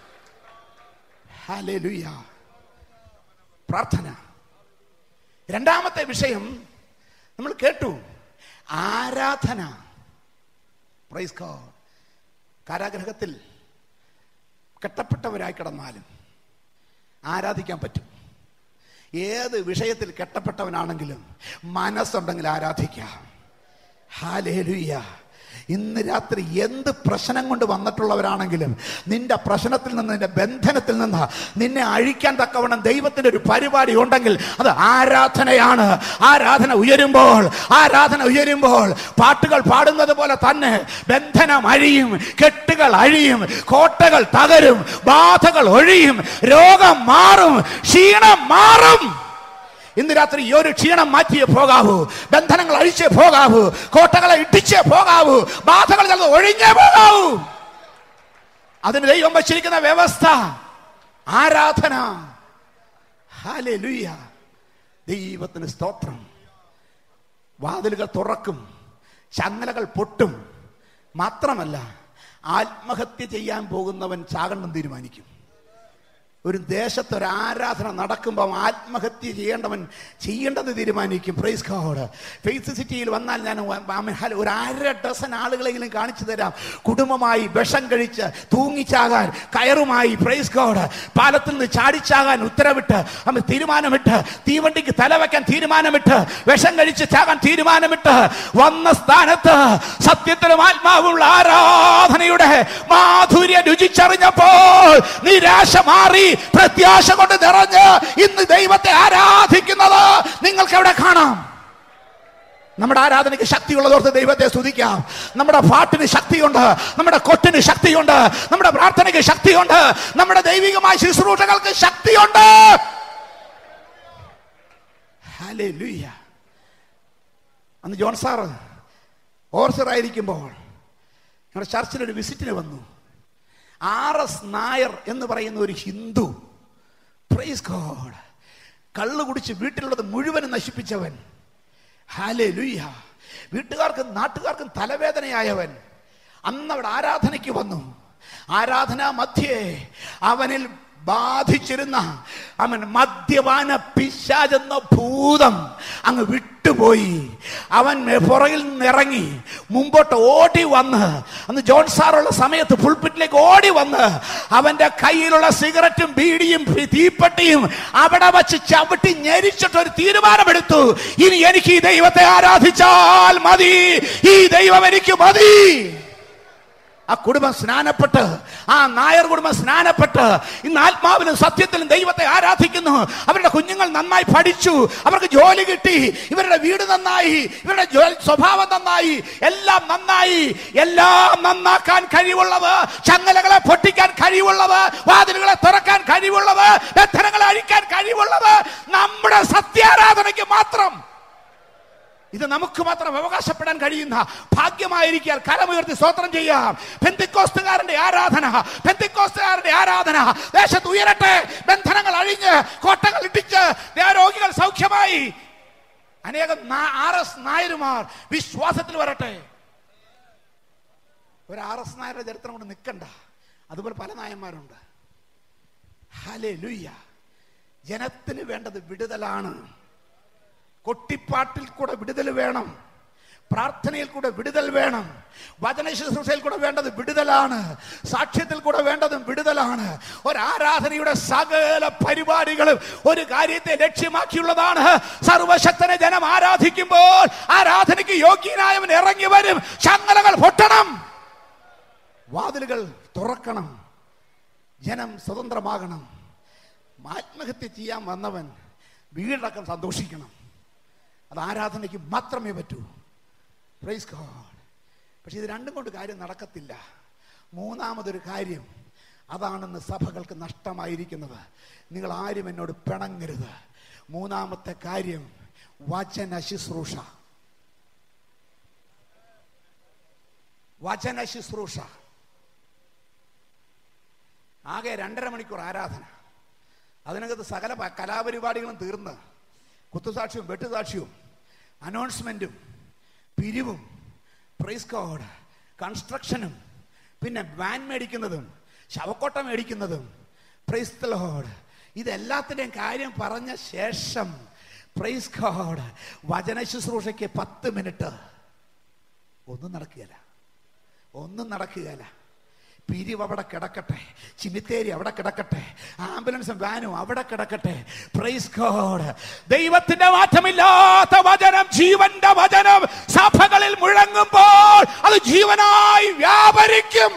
ഹല്ലേലൂയ. പ്രാർത്ഥന. രണ്ടാമത്തെ വിഷയം നമ്മൾ കേട്ടു, ആരാധന. Praise God. കാരാഗൃഹത്തിൽ കെട്ടപ്പെട്ടവരായി കിടന്നാലും ആരാധിക്കാൻ പറ്റും. ഏത് വിഷയത്തിൽ കെട്ടപ്പെട്ടവനാണെങ്കിലും മനസ്സുണ്ടെങ്കിൽ ആരാധിക്കാം. ഹല്ലേലൂയ. ഇന്ന് രാത്രി എന്ത് പ്രശ്നം കൊണ്ട് വന്നിട്ടുള്ളവരാണെങ്കിലും നിന്റെ പ്രശ്നത്തിൽ നിന്ന്, നിന്റെ ബന്ധനത്തിൽ നിന്ന് നിന്നെ അഴിക്കാൻ തക്കവണ്ണം ദൈവത്തിന്റെ ഒരു പരിപാടി ഉണ്ടെങ്കിൽ അത് ആരാധനയാണ്. ആരാധന ഉയരുമ്പോൾ ആരാധന ഉയരുമ്പോൾ പാട്ടുകൾ പാടുന്നത് പോലെ തന്നെ ബന്ധനം അഴിയും, കെട്ടുകൾ അഴിയും, കോട്ടകൾ തകരും, ബാധകൾ ഒഴിയും, രോഗം മാറും, ക്ഷീണം മാറും. ഇന്ന് രാത്രി ഈ ഒരു ക്ഷീണം മാറ്റിയേ പോകാവൂ, ബന്ധനങ്ങൾ അഴിച്ചേ പോകാവൂ, കോട്ടകളെ ഇടിച്ചേ പോകാവൂ, ബാധകൾ ഒഴിഞ്ഞേ പോകാവൂ. അതിന് ദൈവം വച്ചിരിക്കുന്ന വ്യവസ്ഥ ആരാധന. ഹല്ലേലൂയ. ദൈവത്തിന് സ്തോത്രം. വാതിലുകൾ തുറക്കും, ചങ്ങലകൾ പൊട്ടും. മാത്രമല്ല, ആത്മഹത്യ ചെയ്യാൻ പോകുന്നവൻ ചാകണം തീരുമാനിക്കും. ഒരു ദേശത്ത് ഒരു ആരാധന നടക്കുമ്പോൾ ആത്മഹത്യ ചെയ്യേണ്ടവൻ ചെയ്യേണ്ടത് തീരുമാനിക്കും. Praise God. ഫെയ്ത്ത് സിറ്റിയിൽ വന്നാൽ ഞാൻ ഒരു അര ഡസൻ ആളുകളെങ്കിലും കാണിച്ചു തരാം, കുടുംബമായി വിഷം കഴിച്ച് തൂങ്ങിച്ചാകാൻ കയറുമായി, പ്രൈസ് ഗോഡ്, പാലത്തിൽ നിന്ന് ചാടിച്ചാകാൻ ഉത്തരവിട്ട് അവൻ തീരുമാനമിട്ട്, തീവണ്ടിക്ക് തലവെക്കാൻ തീരുമാനമിട്ട്, വിഷം കഴിച്ച് ചാകാൻ തീരുമാനമിട്ട് വന്ന സ്ഥാനത്ത് സത്യത്തിലും ആത്മാവുള്ള ആരാധനയുടെ മാധുര്യം രുചിച്ചറിഞ്ഞപ്പോൾ നിരാശ മാറി പ്രത്യാശ കൊണ്ട് നിറഞ്ഞ് ഇന്ന് ദൈവത്തെ ആരാധിക്കുന്നത് നിങ്ങൾക്ക് എവിടെ കാണാം? നമ്മുടെ ആരാധനയ്ക്ക് ശക്തിയുള്ളതോർത്ത് ദൈവത്തെ സ്തുതിക്കാം. നമ്മുടെ പാട്ടിന് ശക്തിയുണ്ട്, നമ്മുടെ കൊട്ടിന് ശക്തിയുണ്ട്, നമ്മുടെ പ്രാർത്ഥനയ്ക്ക് ശക്തിയുണ്ട്, നമ്മുടെ ദൈവികമായ ശുശ്രൂഷകൾക്ക് ശക്തിയുണ്ട്. ഹല്ലേലൂയ. അന്ന് ജോൺ സാറ് ഓർച്ചറായിരിക്കുമ്പോൾ ഞങ്ങളുടെ ചർച്ചിലൊരു വിസിറ്റിന് വന്നു. ആർ എസ് നായർ എന്ന് പറയുന്ന ഒരു ഹിന്ദു, പ്രൈസ് ഗോഡ്, കള്ളു കുടിച്ച് വീട്ടിലുള്ളത് മുഴുവനും നശിപ്പിച്ചവൻ. ഹല്ലേലൂയ. വീട്ടുകാർക്കും നാട്ടുകാർക്കും തലവേദനയായവൻ അന്ന് അവിടെ ആരാധനയ്ക്ക് വന്നു. ആരാധനാ മധ്യേ അവനിൽ ബാധിച്ചിരുന്ന അവൻ മദ്യപാന പിശാചെന്ന ഭൂതം അങ്ങ് വിട്ടുപോയി. അവൻ പുറകിൽ നിന്നിറങ്ങി മുമ്പോട്ട് ഓടി വന്ന്, അന്ന് ജോൺ സാറുള്ള സമയത്ത് പുൾപിറ്റിലേക്ക് ഓടി വന്ന് അവന്റെ കയ്യിലുള്ള സിഗരറ്റും ബീഡിയും തീപ്പെട്ടിയും അവിടെ വച്ച് ചവിട്ടി ഞെരിച്ചിട്ടൊരു തീരുമാനമെടുത്തു, ഇനി എനിക്ക് ഈ ദൈവത്തെ ആരാധിച്ചാൽ മതി, ഈ ദൈവം എനിക്ക് മതി. ആ കുടുംബം സ്നാനപ്പെട്ട്, ആ നായർ കുടുംബം സ്നാനപ്പെട്ട് ഇന്ന് ആത്മാവിലും സത്യത്തിലും ദൈവത്തെ ആരാധിക്കുന്നു. അവരുടെ കുഞ്ഞുങ്ങൾ നന്നായി പഠിച്ചു, അവർക്ക് ജോലി കിട്ടി, ഇവരുടെ വീട് നന്നായി, ഇവരുടെ സ്വഭാവം നന്നായി, എല്ലാം നന്നായി. എല്ലാം നന്നാക്കാൻ കഴിവുള്ളത്, ചങ്ങലകളെ പൊട്ടിക്കാൻ കഴിവുള്ളത്, വാതിലുകളെ തുറക്കാൻ കഴിവുള്ളത്, ബന്ധനങ്ങളെ അഴിക്കാൻ കഴിവുള്ളത് നമ്മുടെ സത്യാരാധനയ്ക്ക് മാത്രം. ഇത് നമുക്ക് മാത്രം അവകാശപ്പെടാൻ കഴിയുന്ന ഭാഗ്യമായിരിക്കാൻ കരമുയർത്തി സ്തോത്രം ചെയ്യാം. പെന്തിക്കോസ്തുകാരന്റെ ആരാധന, പെന്തിക്കോസ്തുകാരന്റെ ആരാധന ദേശത്ത് ഉയരട്ടെ. ബന്ധനങ്ങൾ അഴിഞ്ഞ് കോട്ടകൾ ഇടിച്ച് രോഗികൾ സൗഖ്യമായി. അനേകം ആർ എസ് നായരുമാർ വിശ്വാസത്തിൽ വരട്ടെ. ഒരു ആർ എസ് നായരുടെ ചരിത്രം കൊണ്ട് നിൽക്കണ്ട, അതുപോലെ പല നായന്മാരുണ്ട്. ഹല്ലേലൂയ. ജനത്തിന് വേണ്ടത് വിടുതലാണ്. കൊട്ടിപ്പാട്ടിൽ കൂടെ വിടുതൽ വേണം, പ്രാർത്ഥനയിൽ കൂടെ വിടുതൽ വേണം, വചന ശുശ്രൂഷയിൽ കൂടെ വേണ്ടത് വിടുതലാണ്, സാക്ഷ്യത്തിൽ കൂടെ വേണ്ടതും വിടുതലാണ്. ഒരു ആരാധനയുടെ സകല പരിപാടികളും ഒരു കാര്യത്തെ ലക്ഷ്യമാക്കിയുള്ളതാണ്. സർവശക്തനെ ജനം ആരാധിക്കുമ്പോൾ ആരാധനയ്ക്ക് യോഗ്യനായവൻ ഇറങ്ങി വരും. ചങ്ങലകൾ പൊട്ടണം, വാതിലുകൾ തുറക്കണം, ജനം സ്വതന്ത്രമാകണം. ആത്മഹത്യ ചെയ്യാൻ വന്നവൻ വീടടക്കം സന്തോഷിക്കണം. അത് ആരാധനയ്ക്ക് മാത്രമേ പറ്റൂ. Praise God. പക്ഷെ ഇത് രണ്ടും കൊണ്ട് കാര്യം നടക്കത്തില്ല. മൂന്നാമതൊരു കാര്യം, അതാണെന്ന് സഭകൾക്ക് നഷ്ടമായിരിക്കുന്നത്. നിങ്ങൾ ആരും എന്നോട് പിണങ്ങരുത്. മൂന്നാമത്തെ കാര്യം വചന ശുശ്രൂഷ. വചന ശുശ്രൂഷ. ആകെ രണ്ടര മണിക്കൂർ ആരാധന. അതിനകത്ത് സകല കലാപരിപാടികളും തീർന്ന് കുത്തുസാക്ഷ്യവും വെട്ടുസാക്ഷ്യവും അനൗൺസ്മെന്റും പിരിവും പ്രൈസ് ഗോഡ് കൺസ്ട്രക്ഷനും പിന്നെ വാൻ മേടിക്കുന്നതും ശവക്കോട്ട മേടിക്കുന്നതും പ്രൈസ് ദി ലോർഡ് ഇതെല്ലാത്തിൻ്റെയും കാര്യം പറഞ്ഞ ശേഷം പ്രൈസ് ഗോഡ് വചന ശുശ്രൂഷയ്ക്ക് പത്ത് മിനിറ്റ് ഒന്നും നടക്കുകയില്ല, ഒന്നും നടക്കുകയില്ല. പിരിവ് അവിടെ കിടക്കട്ടെ, ചിമിത്തേരി അവിടെ കിടക്കട്ടെ, ആംബുലൻസും വാനും അവിടെ കിടക്കട്ടെ. Praise God. ദൈവത്തിന്റെ മാറ്റമില്ലാത്ത വചനം, ജീവന്റെ വചനം സഭകളിൽ മുഴങ്ങുമ്പോൾ അത് ജീവനായി വ്യാപരിക്കും.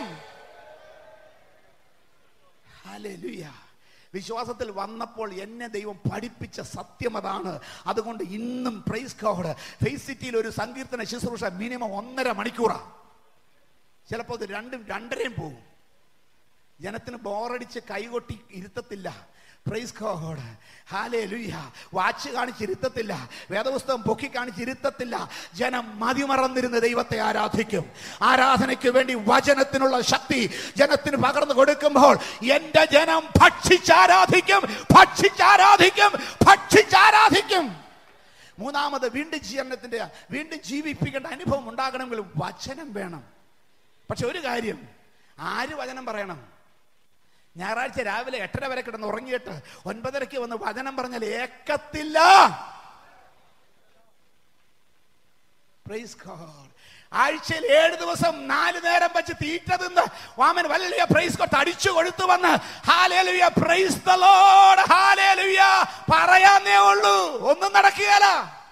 ഹല്ലേലൂയ. വിശ്വാസത്തിൽ വന്നപ്പോൾ എന്നെ ദൈവം പഠിപ്പിച്ച സത്യം അതാണ്. അതുകൊണ്ട് ഇന്നും പ്രൈസ് ഗോഡ് ഫെയ്സ് സിറ്റിയിൽ ഒരു സങ്കീർത്തന ശുശ്രൂഷ മിനിമം ഒന്നര മണിക്കൂറാണ്. ചിലപ്പോൾ അത് രണ്ടും രണ്ടരയും പോകും. ജനത്തിന് ബോറടിച്ച് കൈകൊട്ടി ഇരുത്തത്തില്ല. Praise God. ഹല്ലേലൂയ. വാച്ച് കാണിച്ചിരുത്തത്തില്ല, വേദപുസ്തകം പൊക്കി കാണിച്ചിരുത്തത്തില്ല. ജനം മതിമറന്നിരുന്ന് ദൈവത്തെ ആരാധിക്കും. ആരാധനയ്ക്ക് വേണ്ടി വചനത്തിനുള്ള ശക്തി ജനത്തിന് പകർന്നു കൊടുക്കുമ്പോൾ എന്റെ ജനം ഭക്ഷിച്ചാരാധിക്കും, ഭക്ഷിച്ചാരാധിക്കും, ഭക്ഷിച്ചാരാധിക്കും. മൂന്നാമത് വീണ്ടും ജീവനത്തിന്റെ വീണ്ടും ജീവിപ്പിക്കേണ്ട അനുഭവം ഉണ്ടാകണമെങ്കിൽ വചനം വേണം. പക്ഷെ ഒരു കാര്യം, ആര് വചനം പറയണം? ഞായറാഴ്ച രാവിലെ എട്ടര വരെ കിടന്ന് ഉറങ്ങിയിട്ട് ഒൻപതരയ്ക്ക് വന്ന് വചനം പറഞ്ഞാൽ ഏക്കത്തില്ല. Praise God. ആഴ്ചയിൽ ഏഴ് ദിവസം നാല് നേരം വെച്ച് തീറ്റ തിന്ന് വാമൻ വല്ലിയ പ്രൈസ് ഗോഡ് അടിച്ചു കൊടുത്തു വന്ന് ഹല്ലേലൂയ പ്രൈസ് ദി ലോർഡ് ഹല്ലേലൂയ പറയാന്നേ ഉള്ളൂ, ഒന്നും നടക്കുകയില്ല.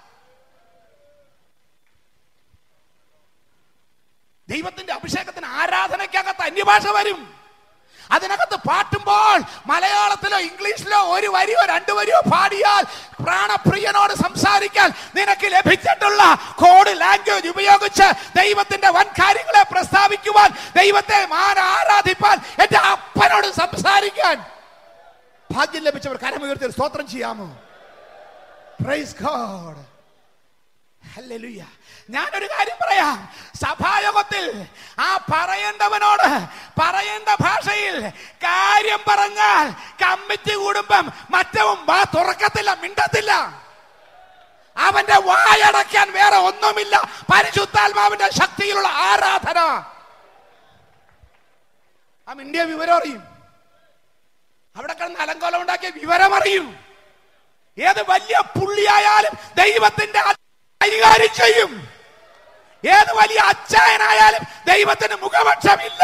ദൈവത്തിന്റെ അഭിഷേകത്തിന് ആരാധനയ്ക്കകത്ത് അന്യഭാഷ വരും. അതിനകത്ത് പാട്ടുമ്പോൾ മലയാളത്തിലോ ഇംഗ്ലീഷിലോ ഒരു വരിയോ രണ്ടു വരിയോ പാടിയാൽ പ്രാണപ്രിയനോട് സംസാരിക്കാൻ നിനക്ക് ലഭിച്ചിട്ടുള്ള കോഡ് ലാംഗ്വേജ് ഉപയോഗിച്ച് ദൈവത്തിന്റെ വൻ കാര്യങ്ങളെ പ്രസ്താവിക്കുവാൻ, ദൈവത്തെ ആരാധിപ്പാൻ, എന്റെ അപ്പനോട് സംസാരിക്കാൻ ഭാഗ്യം ലഭിച്ചവർ കരമുയർത്തി സ്തോത്രം ചെയ്യാമോ? Praise God. ഹല്ലേലൂയ. ഞാനൊരു കാര്യം പറയാം, സഭായോഗത്തിൽ ആ പറയേണ്ടവനോട് പറയേണ്ട ഭാഷയിൽ കാര്യം പറഞ്ഞാൽ കമ്മിറ്റി കൂടുമ്പം മറ്റവും വാ തുറക്കത്തില്ല, മിണ്ടത്തില്ല. അവന്റെ വായടയ്ക്കാൻ വേറെ ഒന്നുമില്ല, പരിശുദ്ധാത്മാവിന്റെ ശക്തിയിലുള്ള ആരാധന. ആ മിണ്ടിയ വിവരം അറിയും, അവിടെ കിടന്ന് അലങ്കോലം ഉണ്ടാക്കിയ വിവരം അറിയും. ഏത് വലിയ പുള്ളിയായാലും ദൈവത്തിന്റെ കൈകാര്യം ചെയ്യും. ഏത് വലിയ അച്ചായനായാലും ദൈവത്തിന് മുഖപക്ഷമില്ല.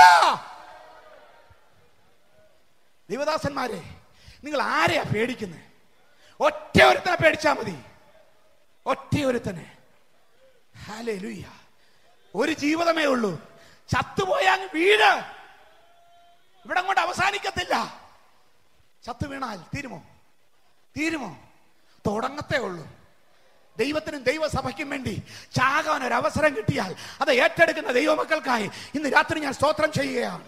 ദൈവദാസന്മാരെ, നിങ്ങൾ ആരെയാ പേടിക്കുന്നത്? ഒറ്റ ഒരുത്തനെ പേടിച്ചാ മതി, ഒറ്റ ഒരുത്തനെ. ഹല്ലേലൂയ. ഒരു ജീവിതമേ ഉള്ളൂ, ചത്തുപോയാൽ വീട് ഇവിടെ കൊണ്ട് അവസാനിക്കത്തില്ല. ചത്തു വീണാൽ തീരുമോ? തീരുമോ? തുടങ്ങത്തേ ഉള്ളൂ. ദൈവത്തിനും ദൈവസഭയ്ക്കും വേണ്ടി ചാകാൻ ഒരു അവസരം കിട്ടിയാൽ അത് ഏറ്റെടുക്കുന്ന ദൈവമക്കൾക്കായി ഇന്ന് രാത്രി ഞാൻ സ്തോത്രം ചെയ്യുകയാണ്.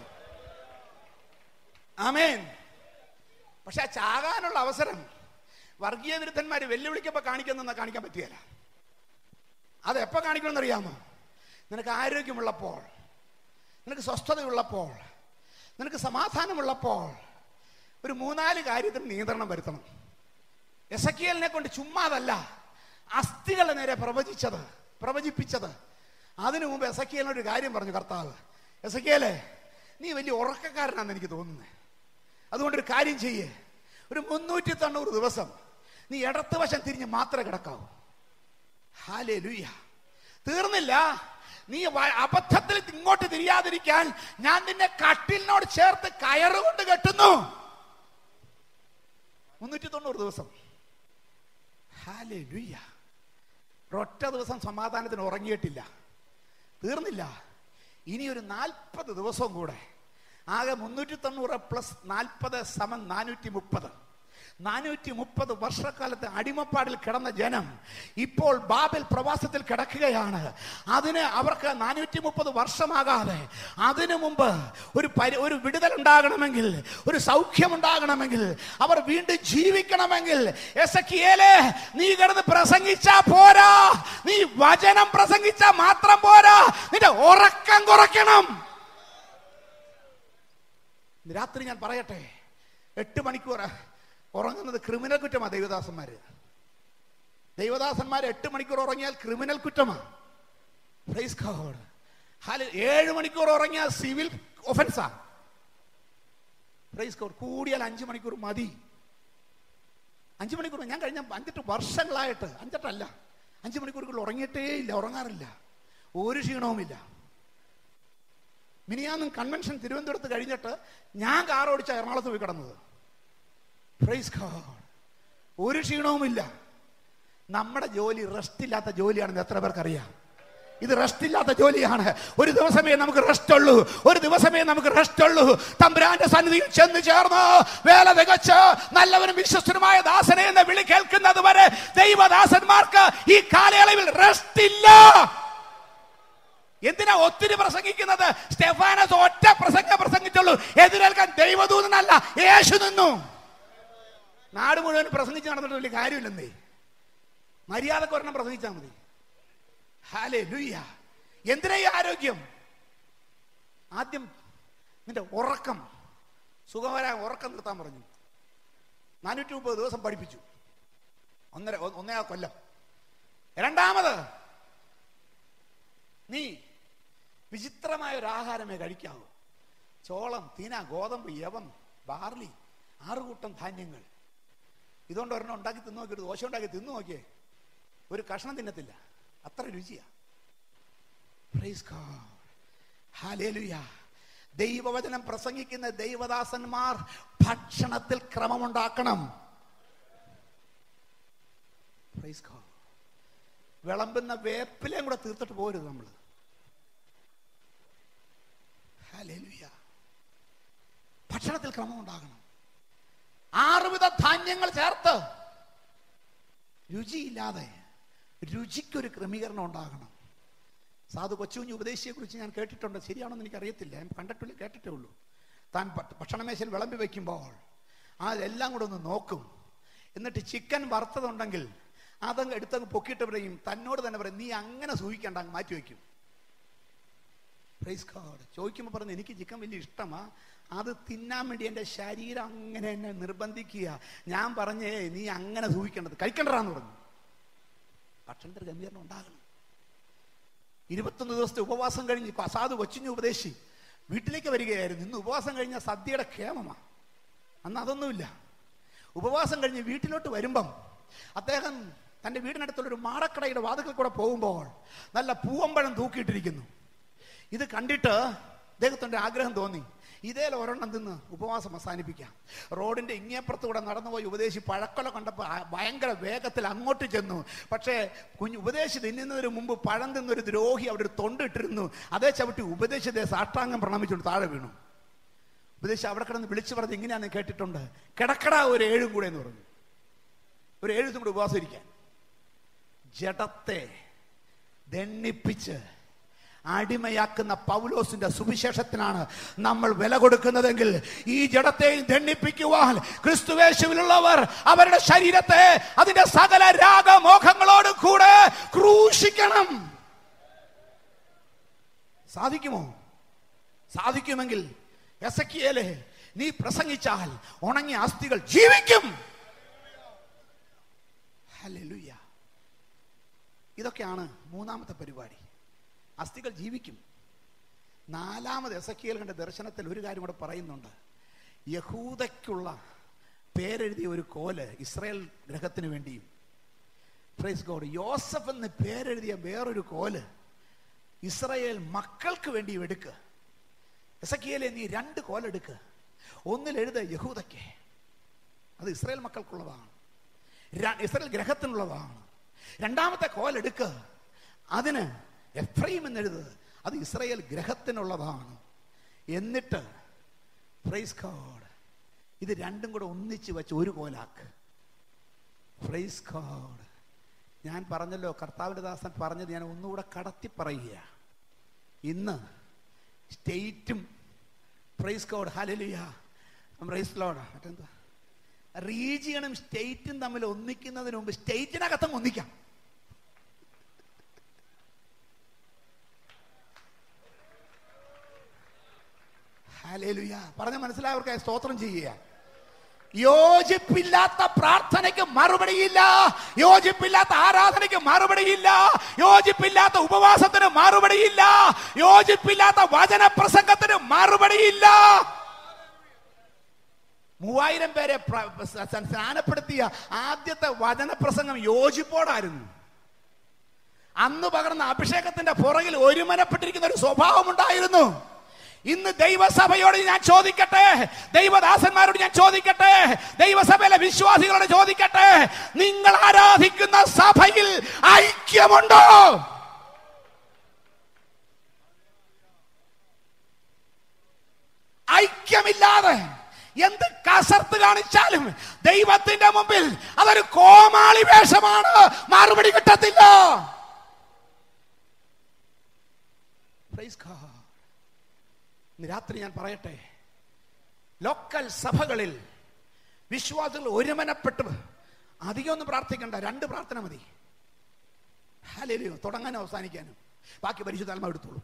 ആമേൻ. പക്ഷെ ആ ചാകാനുള്ള അവസരം വർഗീയ വിരുദ്ധന്മാര് വെല്ലുവിളിക്കപ്പോ കാണിക്കുന്ന കാണിക്കാൻ പറ്റിയല്ല. അത് എപ്പോ കാണിക്കണമെന്ന് അറിയാമോ? നിനക്ക് ആരോഗ്യമുള്ളപ്പോൾ, നിനക്ക് സ്വസ്ഥതയുള്ളപ്പോൾ, നിനക്ക് സമാധാനമുള്ളപ്പോൾ ഒരു മൂന്നാല് കാര്യത്തിന് നിയന്ത്രണം വരുത്തണം. എസക്കിയേലിനെ കൊണ്ട് ചുമ്മാതല്ല അസ്ഥികളെ നേരെ പ്രവചിച്ചത് പ്രവചിപ്പിച്ചത്. അതിനു മുമ്പ് എസക്കിയേലിനൊരു കാര്യം പറഞ്ഞു കർത്താവ്, എസക്കിയേലേ, നീ വലിയ ഉറക്കക്കാരനാണെന്ന് എനിക്ക് തോന്നുന്നത്. അതുകൊണ്ടൊരു കാര്യം ചെയ്യേ, ഒരു മുന്നൂറ്റി തൊണ്ണൂറ് ദിവസം നീ ഇടത്ത് വശം തിരിഞ്ഞ് മാത്രമേ കിടക്കാവൂ. ഹല്ലേലൂയ. തീർന്നില്ല, നീ അബദ്ധത്തിൽ ഇങ്ങോട്ട് തിരിയാതിരിക്കാൻ ഞാൻ നിന്നെ കട്ടിലിനോട് ചേർത്ത് കയറുകൊണ്ട് കെട്ടുന്നു. മുന്നൂറ്റി തൊണ്ണൂറ് ദിവസം. ഹല്ലേലൂയ. ഒറ്റ ദിവസം സമാധാനത്തിന് ഉറങ്ങിയിട്ടില്ല. തീർന്നില്ല, ഇനി ഒരു നാൽപ്പത് ദിവസവും കൂടെ. ആകെ മുന്നൂറ്റി തൊണ്ണൂറ് പ്ലസ് നാൽപ്പത് സമം നാനൂറ്റി മുപ്പത്. നാനൂറ്റി മുപ്പത് വർഷക്കാലത്ത് അടിമപ്പാടിൽ കിടന്ന ജനം ഇപ്പോൾ ബാബേൽ പ്രവാസത്തിൽ കിടക്കുകയാണ്. അതിന് അവർക്ക് നാനൂറ്റി മുപ്പത് വർഷമാകാതെ അതിനു മുമ്പ് ഒരു പരി ഒരു വിടുതൽ ഉണ്ടാകണമെങ്കിൽ, ഒരു സൗഖ്യം ഉണ്ടാകണമെങ്കിൽ, അവർ വീണ്ടും ജീവിക്കണമെങ്കിൽ എസക്കിയേലേ, നീ കിടന്ന് പ്രസംഗിച്ചാ പോരാ, നീ വചനം പ്രസംഗിച്ചാ മാത്രം പോരാ, നിന്റെ ഉറക്കം കുറയ്ക്കണം. രാത്രി ഞാൻ പറയട്ടെ, എട്ട് മണിക്കൂർ ഉറങ്ങുന്നത് ക്രിമിനൽ കുറ്റമാണ്. ദൈവദാസന്മാര് ദൈവദാസന്മാർ എട്ട് മണിക്കൂർ ഉറങ്ങിയാൽ ക്രിമിനൽ കുറ്റമാണ്. Praise God. ഏഴ് മണിക്കൂർ ഉറങ്ങിയാൽ സിവിൽ ഒഫൻസാ. Praise God. കൂടിയാൽ അഞ്ചു മണിക്കൂർ മതി. അഞ്ചു മണിക്കൂർ ഞാൻ കഴിഞ്ഞ അഞ്ചെട്ട് വർഷങ്ങളായിട്ട്, അഞ്ചെട്ടല്ല അഞ്ചു മണിക്കൂറുകൾ ഉറങ്ങിയിട്ടേ ഇല്ല, ഉറങ്ങാറില്ല, ഒരു ക്ഷീണവുമില്ല. മിനിയാന്നും കൺവെൻഷൻ തിരുവനന്തപുരത്ത് കഴിഞ്ഞിട്ട് ഞാൻ കാർ ഓടിച്ച എറണാകുളത്ത് പോയി കിടന്നത്. Praise God. ഒരു ക്ഷീണവുമില്ല. നമ്മുടെ ജോലി റെസ്റ്റ് ഇല്ലാത്ത ജോലിയാണെന്ന് എത്ര പേർക്കറിയാം? ഇത് റെസ്റ്റ് ഇല്ലാത്ത ജോലിയാണ്. ഒരു ദിവസമേ നമുക്ക് റെസ്റ്റ് ഉള്ളൂ, ഒരു ദിവസമേ നമുക്ക് റെസ്റ്റ് ഉള്ളൂ. തമ്പുരാന്റെ സന്നിധിയിൽ ചെന്ന് ചേർന്ന് വേല തികച്ച് നല്ലവനും വിശ്വസ്തനുമായ ദാസനെ എന്ന വിളി കേൾക്കുന്നത് വരെ ദൈവദാസന്മാർക്ക് ഈ കാലയളവിൽ റെസ്റ്റ് ഇല്ല. എന്തിനാ ഒത്തിരി പ്രസംഗിക്കുന്നത്? സ്റ്റെഫാനസ് ഒറ്റ പ്രസംഗം പ്രസംഗിച്ചുള്ളൂ. എതിരേൽക്കാൻ ദൈവദൂതനല്ല, യേശു നിന്നു. നാട് മുഴുവൻ പ്രസംഗിച്ച് നടന്നിട്ട് വലിയ കാര്യമില്ലെന്നേ. മര്യാദക്ക് ഒരെണ്ണം പ്രസംഗിച്ചാൽ മതി. ഹല്ലേലൂയ. എന്തിനാ ഈ ആരോഗ്യം? ആദ്യം നിന്റെ ഉറക്കം സുഖകരമായ ഉറക്കം നിർത്താൻ പറഞ്ഞു. നാനൂറ്റി മുപ്പത് ദിവസം പഠിപ്പിച്ചു, ഒന്നര ഒന്നേ കൊല്ലം. രണ്ടാമത്, നീ വിചിത്രമായ ഒരു ആഹാരമേ കഴിക്കാവൂ. ചോളം, തീന, ഗോതമ്പ്, യവം, ബാർലി, ആറുകൂട്ടം ധാന്യങ്ങൾ. ഇതുകൊണ്ട് ഒരെണ്ണം ഉണ്ടാക്കി തിന്നു നോക്കി, ഒരു ദോശ ഉണ്ടാക്കി തിന്നു നോക്കിയേ, ഒരു കഷ്ണം തിന്നത്തില്ല, അത്ര രുചിയാ. Price God. ഹല്ലേലൂയ. ദൈവവചനം പ്രസംഗിക്കുന്ന ദൈവദാസന്മാർ ഭക്ഷണത്തിൽ ക്രമമുണ്ടാക്കണം. Praise God. വിളമ്പുന്ന വേപ്പിലയും കൂടെ തീർത്തിട്ട് പോരുത് നമ്മൾ. ഹല്ലേലൂയ. ഭക്ഷണത്തിൽ ക്രമമുണ്ടാകണം. ആറുവിധ ധാന്യങ്ങൾ ചേർത്ത് രുചിയില്ലാതെ രുചിക്കൊരു ക്രമീകരണം ഉണ്ടാകണം. സാധു കൊച്ചുകുഞ്ഞ് ഉപദേശിയെ കുറിച്ച് ഞാൻ കേട്ടിട്ടുണ്ട്, ശരിയാണെന്ന് എനിക്കറിയത്തില്ല, ഞാൻ കണ്ടിട്ടില്ല, കേട്ടിട്ടേ ഉള്ളൂ. താൻ ഭക്ഷണമേശയിൽ വിളമ്പി വയ്ക്കുമ്പോൾ അതെല്ലാം കൂടെ ഒന്ന് നോക്കും. എന്നിട്ട് ചിക്കൻ വറുത്തതുണ്ടെങ്കിൽ അതങ്ങ് എടുത്തങ്ങ് പൊക്കിയിട്ട് പറയും, തന്നോട് തന്നെ പറയും, നീ അങ്ങനെ സൂഹിക്കണ്ട, അങ്ങ് മാറ്റി വയ്ക്കും. Praise God. ചോദിക്കുമ്പോൾ പറഞ്ഞു, എനിക്ക് ചിക്കൻ വലിയ ഇഷ്ടമാ, അത് തിന്നാൻ വേണ്ടി എൻ്റെ ശരീരം അങ്ങനെ എന്നെ നിർബന്ധിക്കുക. ഞാൻ പറഞ്ഞേ, നീ അങ്ങനെ സൂഹിക്കേണ്ടത്, കഴിക്കണ്ടാന്ന് പറഞ്ഞു. ഭക്ഷണത്തിൽ ഗംഭീരണം ഉണ്ടാകണം. ഇരുപത്തൊന്ന് ദിവസത്തെ ഉപവാസം കഴിഞ്ഞ് സാധു കൊച്ചിഞ്ഞ് ഉപദേശി വീട്ടിലേക്ക് വരികയായിരുന്നു. ഇന്ന് ഉപവാസം കഴിഞ്ഞ സദ്യയുടെ ക്ഷേമമാ. അന്ന് അതൊന്നുമില്ല. ഉപവാസം കഴിഞ്ഞ് വീട്ടിലോട്ട് വരുമ്പം അദ്ദേഹം തൻ്റെ വീടിനടുത്തുള്ളൊരു മാടക്കടയുടെ വാതിൽക്കൽ കൂടെ പോകുമ്പോൾ നല്ല പൂവമ്പഴം തൂക്കിയിട്ടിരിക്കുന്നു. ഇത് കണ്ടിട്ട് അദ്ദേഹത്തിൻ്റെ ആഗ്രഹം തോന്നി, ഇതേൽ ഒരെണ്ണം തിന്ന് ഉപവാസം അവസാനിപ്പിക്കാം. റോഡിന്റെ ഇങ്ങേപ്പുറത്ത് കൂടെ നടന്നുപോയി ഉപദേശി പഴക്കൊല കണ്ടപ്പോൾ ഭയങ്കര വേഗത്തിൽ അങ്ങോട്ട് ചെന്നു. പക്ഷേ കുഞ്ഞ് ഉപദേശി തിന്നുന്നതിന് മുമ്പ് പഴം തിന്നൊരു ദ്രോഹി അവിടെ ഒരു തൊണ്ടിട്ടിരുന്നു. അതേ ചവിട്ടി ഉപദേശത്തെ സാഷ്ടാംഗം പ്രണമിച്ചുകൊണ്ട് താഴെ വീണു. ഉപദേശി അവിടെ കിടന്ന് വിളിച്ചു പറഞ്ഞ്, ഇങ്ങനെയാണെന്ന് കേട്ടിട്ടുണ്ട്, കിടക്കട ഒരു ഏഴും കൂടെ എന്ന് പറഞ്ഞു. ഒരു ഏഴും കൂടെ ഉപവാസം ഇരിക്കാൻ. ജഡത്തെ ദണ്ണിപ്പിച്ച് അടിമയാക്കുന്ന പൗലോസിന്റെ സുവിശേഷത്തിനാണ് നമ്മൾ വില കൊടുക്കുന്നതെങ്കിൽ, ഈ ജഡത്തെയും ദണ്ണിപ്പിക്കുവാൻ ക്രിസ്തുവേശുവിലുള്ളവർ അവരുടെ ശരീരത്തെ അതിന്റെ സകല രാഗമോഹങ്ങളോട് കൂടെ ക്രൂശിക്കണം. സാധിക്കുമോ? സാധിക്കുമെങ്കിൽ എസെക്കിയേലേ, നീ പ്രസംഗിച്ചാൽ ഉണങ്ങിയ അസ്ഥികൾ ജീവിക്കും. ഹല്ലേലൂയ. ഇതൊക്കെയാണ് മൂന്നാമത്തെ പരിപാടി. അസ്ഥികൾ ജീവിക്കും. നാലാമത് എസെക്കിയേൽ കണ്ട ദർശനത്തിൽ ഒരു കാര്യം കൂടെ പറയുന്നുണ്ട്. യഹൂദയ്ക്കുള്ള പേരെഴുതിയ ഒരു കോല് ഇസ്രായേൽ ഗ്രഹത്തിന് വേണ്ടിയും, പ്രൈസ് ഗോഡ്, യോസഫ് എന്ന് പേരെഴുതിയ വേറൊരു കോല് ഇസ്രായേൽ മക്കൾക്ക് വേണ്ടിയും എടുക്കുക. എസെക്കിയേലേ, നീ രണ്ട് കോലെടുക്കുക. ഒന്നിൽ എഴുത യഹൂദയ്ക്ക്, അത് ഇസ്രായേൽ മക്കൾക്കുള്ളതാണ്, ഇസ്രായേൽ ഗ്രഹത്തിനുള്ളതാണ്. രണ്ടാമത്തെ കോലെടുക്കുക, അതിന് എഫ്രൈം എന്നെഴുത്, അത് ഇസ്രായേൽ ഗ്രഹത്തിനുള്ളതാണ്. എന്നിട്ട് പ്രൈസ് ഗോഡ്, ഇത് രണ്ടും കൂടെ ഒന്നിച്ച് വെച്ച് ഒരു കോലാക്ക്. Price God. ഞാൻ പറഞ്ഞല്ലോ, കർത്താവിന്റെ ദാസൻ പറഞ്ഞത് ഞാൻ ഒന്നുകൂടെ കടത്തി പറയുക. ഇന്ന് സ്റ്റേറ്റും പ്രൈസ് ഗോഡ്, ഹല്ലേലൂയ, പ്രൈസ് ലോർഡ്, മറ്റെന്താ, റീജിയണും സ്റ്റേറ്റും തമ്മിൽ ഒന്നിക്കുന്നതിന് മുമ്പ് സ്റ്റേറ്റിനകത്തും ഒന്നിക്കാം. ഹല്ലേലൂയ. പറഞ്ഞ മനസ്സിലായവർക്ക് സ്തോത്രം ചെയ്യുക. യോജിപ്പില്ലാത്ത പ്രാർത്ഥനയ്ക്ക് മറുപടിയില്ല, യോജിപ്പില്ലാത്ത ആരാധനയ്ക്ക് മറുപടിയില്ല, യോജിപ്പില്ലാത്ത ഉപവാസത്തിന് മറുപടിയില്ല, യോജിപ്പില്ലാത്ത വചന പ്രസംഗത്തിന് മറുപടിയില്ല. മൂവായിരം പേരെ സ്നാനപ്പെടുത്തിയ ആദ്യത്തെ വചന പ്രസംഗം യോജിപ്പോടായിരുന്നു. അന്ന് പകർന്ന അഭിഷേകത്തിന്റെ പുറകിൽ ഒരുമനപ്പെട്ടിരിക്കുന്ന ഒരു സ്വഭാവം ഉണ്ടായിരുന്നു. ഇന്ന് ദൈവസഭയോട് ഞാൻ ചോദിക്കട്ടെ, ദൈവദാസന്മാരോട് ഞാൻ ചോദിക്കട്ടെ, ദൈവസഭയിലെ വിശ്വാസികളോട് ചോദിക്കട്ടെ, നിങ്ങൾ ആരാധിക്കുന്ന സഭയിൽ ഐക്യമുണ്ടോ? ഐക്യമില്ലാതെ എന്ത് കസർത്ത് കാണിച്ചാലും ദൈവത്തിന്റെ മുമ്പിൽ അതൊരു കോമാളി വേഷമാണ്, മറുപടി കിട്ടത്തില്ല. Praise God. രാത്രി ഞാൻ പറയട്ടെ, ലോക്കൽ സഭകളിൽ വിശ്വാസികൾ ഒരുമനപ്പെട്ട് അധികമൊന്നും പ്രാർത്ഥിക്കണ്ട, രണ്ട് പ്രാർത്ഥന മതി. ഹല്ലേലൂയ. തുടങ്ങാനും അവസാനിക്കാനും ബാക്കി പരിശുദ്ധാത്മാവ് എടുത്തോളൂ.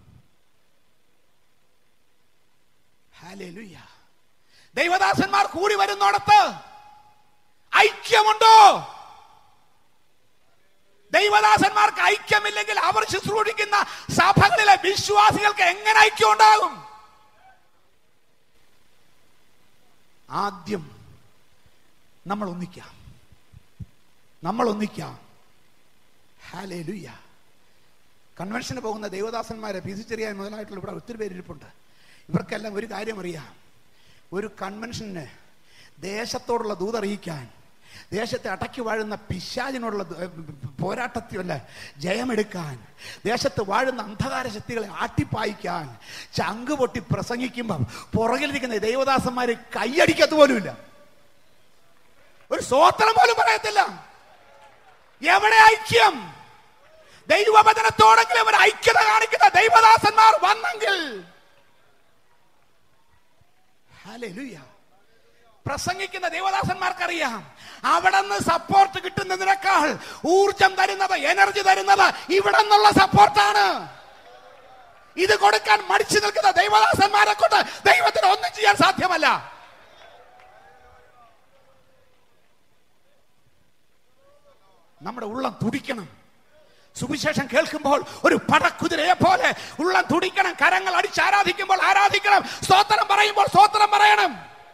ഹല്ലേലൂയ. ദൈവദാസന്മാർ കൂടി വരുന്നിടത്ത് ഐക്യമുണ്ടോ? ദൈവദാസന്മാർക്ക് ഐക്യമില്ലെങ്കിൽ അവർ ശുശ്രൂഷിക്കുന്ന സഭകളിലെ വിശ്വാസികൾക്ക് എങ്ങനെ ഐക്യം ഉണ്ടാകും? ആദ്യം നമ്മൾ ഒന്നിക്കാം, നമ്മൾ ഒന്നിക്കാം. ഹല്ലേലൂയ. കൺവെൻഷന് പോകുന്ന ദൈവദാസന്മാരെ പി സി ചെറിയ മുതലായിട്ടുള്ള ഇവിടെ ഒത്തിരി പേരിരിപ്പുണ്ട്. ഇവർക്കെല്ലാം ഒരു കാര്യം അറിയാം, ഒരു കൺവെൻഷന് ദേശത്തോടുള്ള ദൂതറിയിക്കാൻ, ദേശത്തെ അടക്കി വാഴുന്ന പിശാചിനോടുള്ള പോരാട്ടത്തിലല്ല ജയമെടുക്കാൻ, ദേശത്ത് വാഴുന്ന അന്ധകാര ശക്തികളെ ആട്ടിപ്പായിക്കാൻ ചങ്ക് പൊട്ടി പ്രസംഗിക്കുമ്പം പുറകിലിരിക്കുന്ന ദൈവദാസന്മാര് കൈയടിക്കത്ത് പോലുമില്ല, ഒരു സ്തോത്രം പോലും പറയത്തില്ല. എവിടെ ഐക്യം? ദൈവവചനത്തോടെങ്കിലും ഒരു ഐക്യത കാണിക്കുന്ന ദൈവദാസന്മാർ വന്നെങ്കിൽ ഹല്ലേലൂയ. പ്രസംഗിക്കുന്ന ദൈവദാസന്മാർക്കറിയാം, അവിടെ നിന്ന് സപ്പോർട്ട് കിട്ടുന്നതിനേക്കാൾ ഊർജം തരുന്നത്, എനർജി തരുന്നത് ഇവിടെ നിന്നുള്ള സപ്പോർട്ടാണ്. ഇത് കൊടുക്കാൻ മടിച്ചു നിൽക്കുന്ന ദൈവദാസന്മാരെ കൊണ്ട് ദൈവത്തിന് ഒന്നും ചെയ്യാൻ സാധ്യമല്ല. നമ്മുടെ ഉള്ളം തുടിക്കണം. സുവിശേഷം കേൾക്കുമ്പോൾ ഒരു പടക്കുതിരയെ പോലെ ഉള്ളം തുടിക്കണം. കരങ്ങൾ അടിച്ച് ആരാധിക്കുമ്പോൾ ആരാധിക്കണം. സ്തോത്രം പറയുമ്പോൾ സ്തോത്രം പറയണം.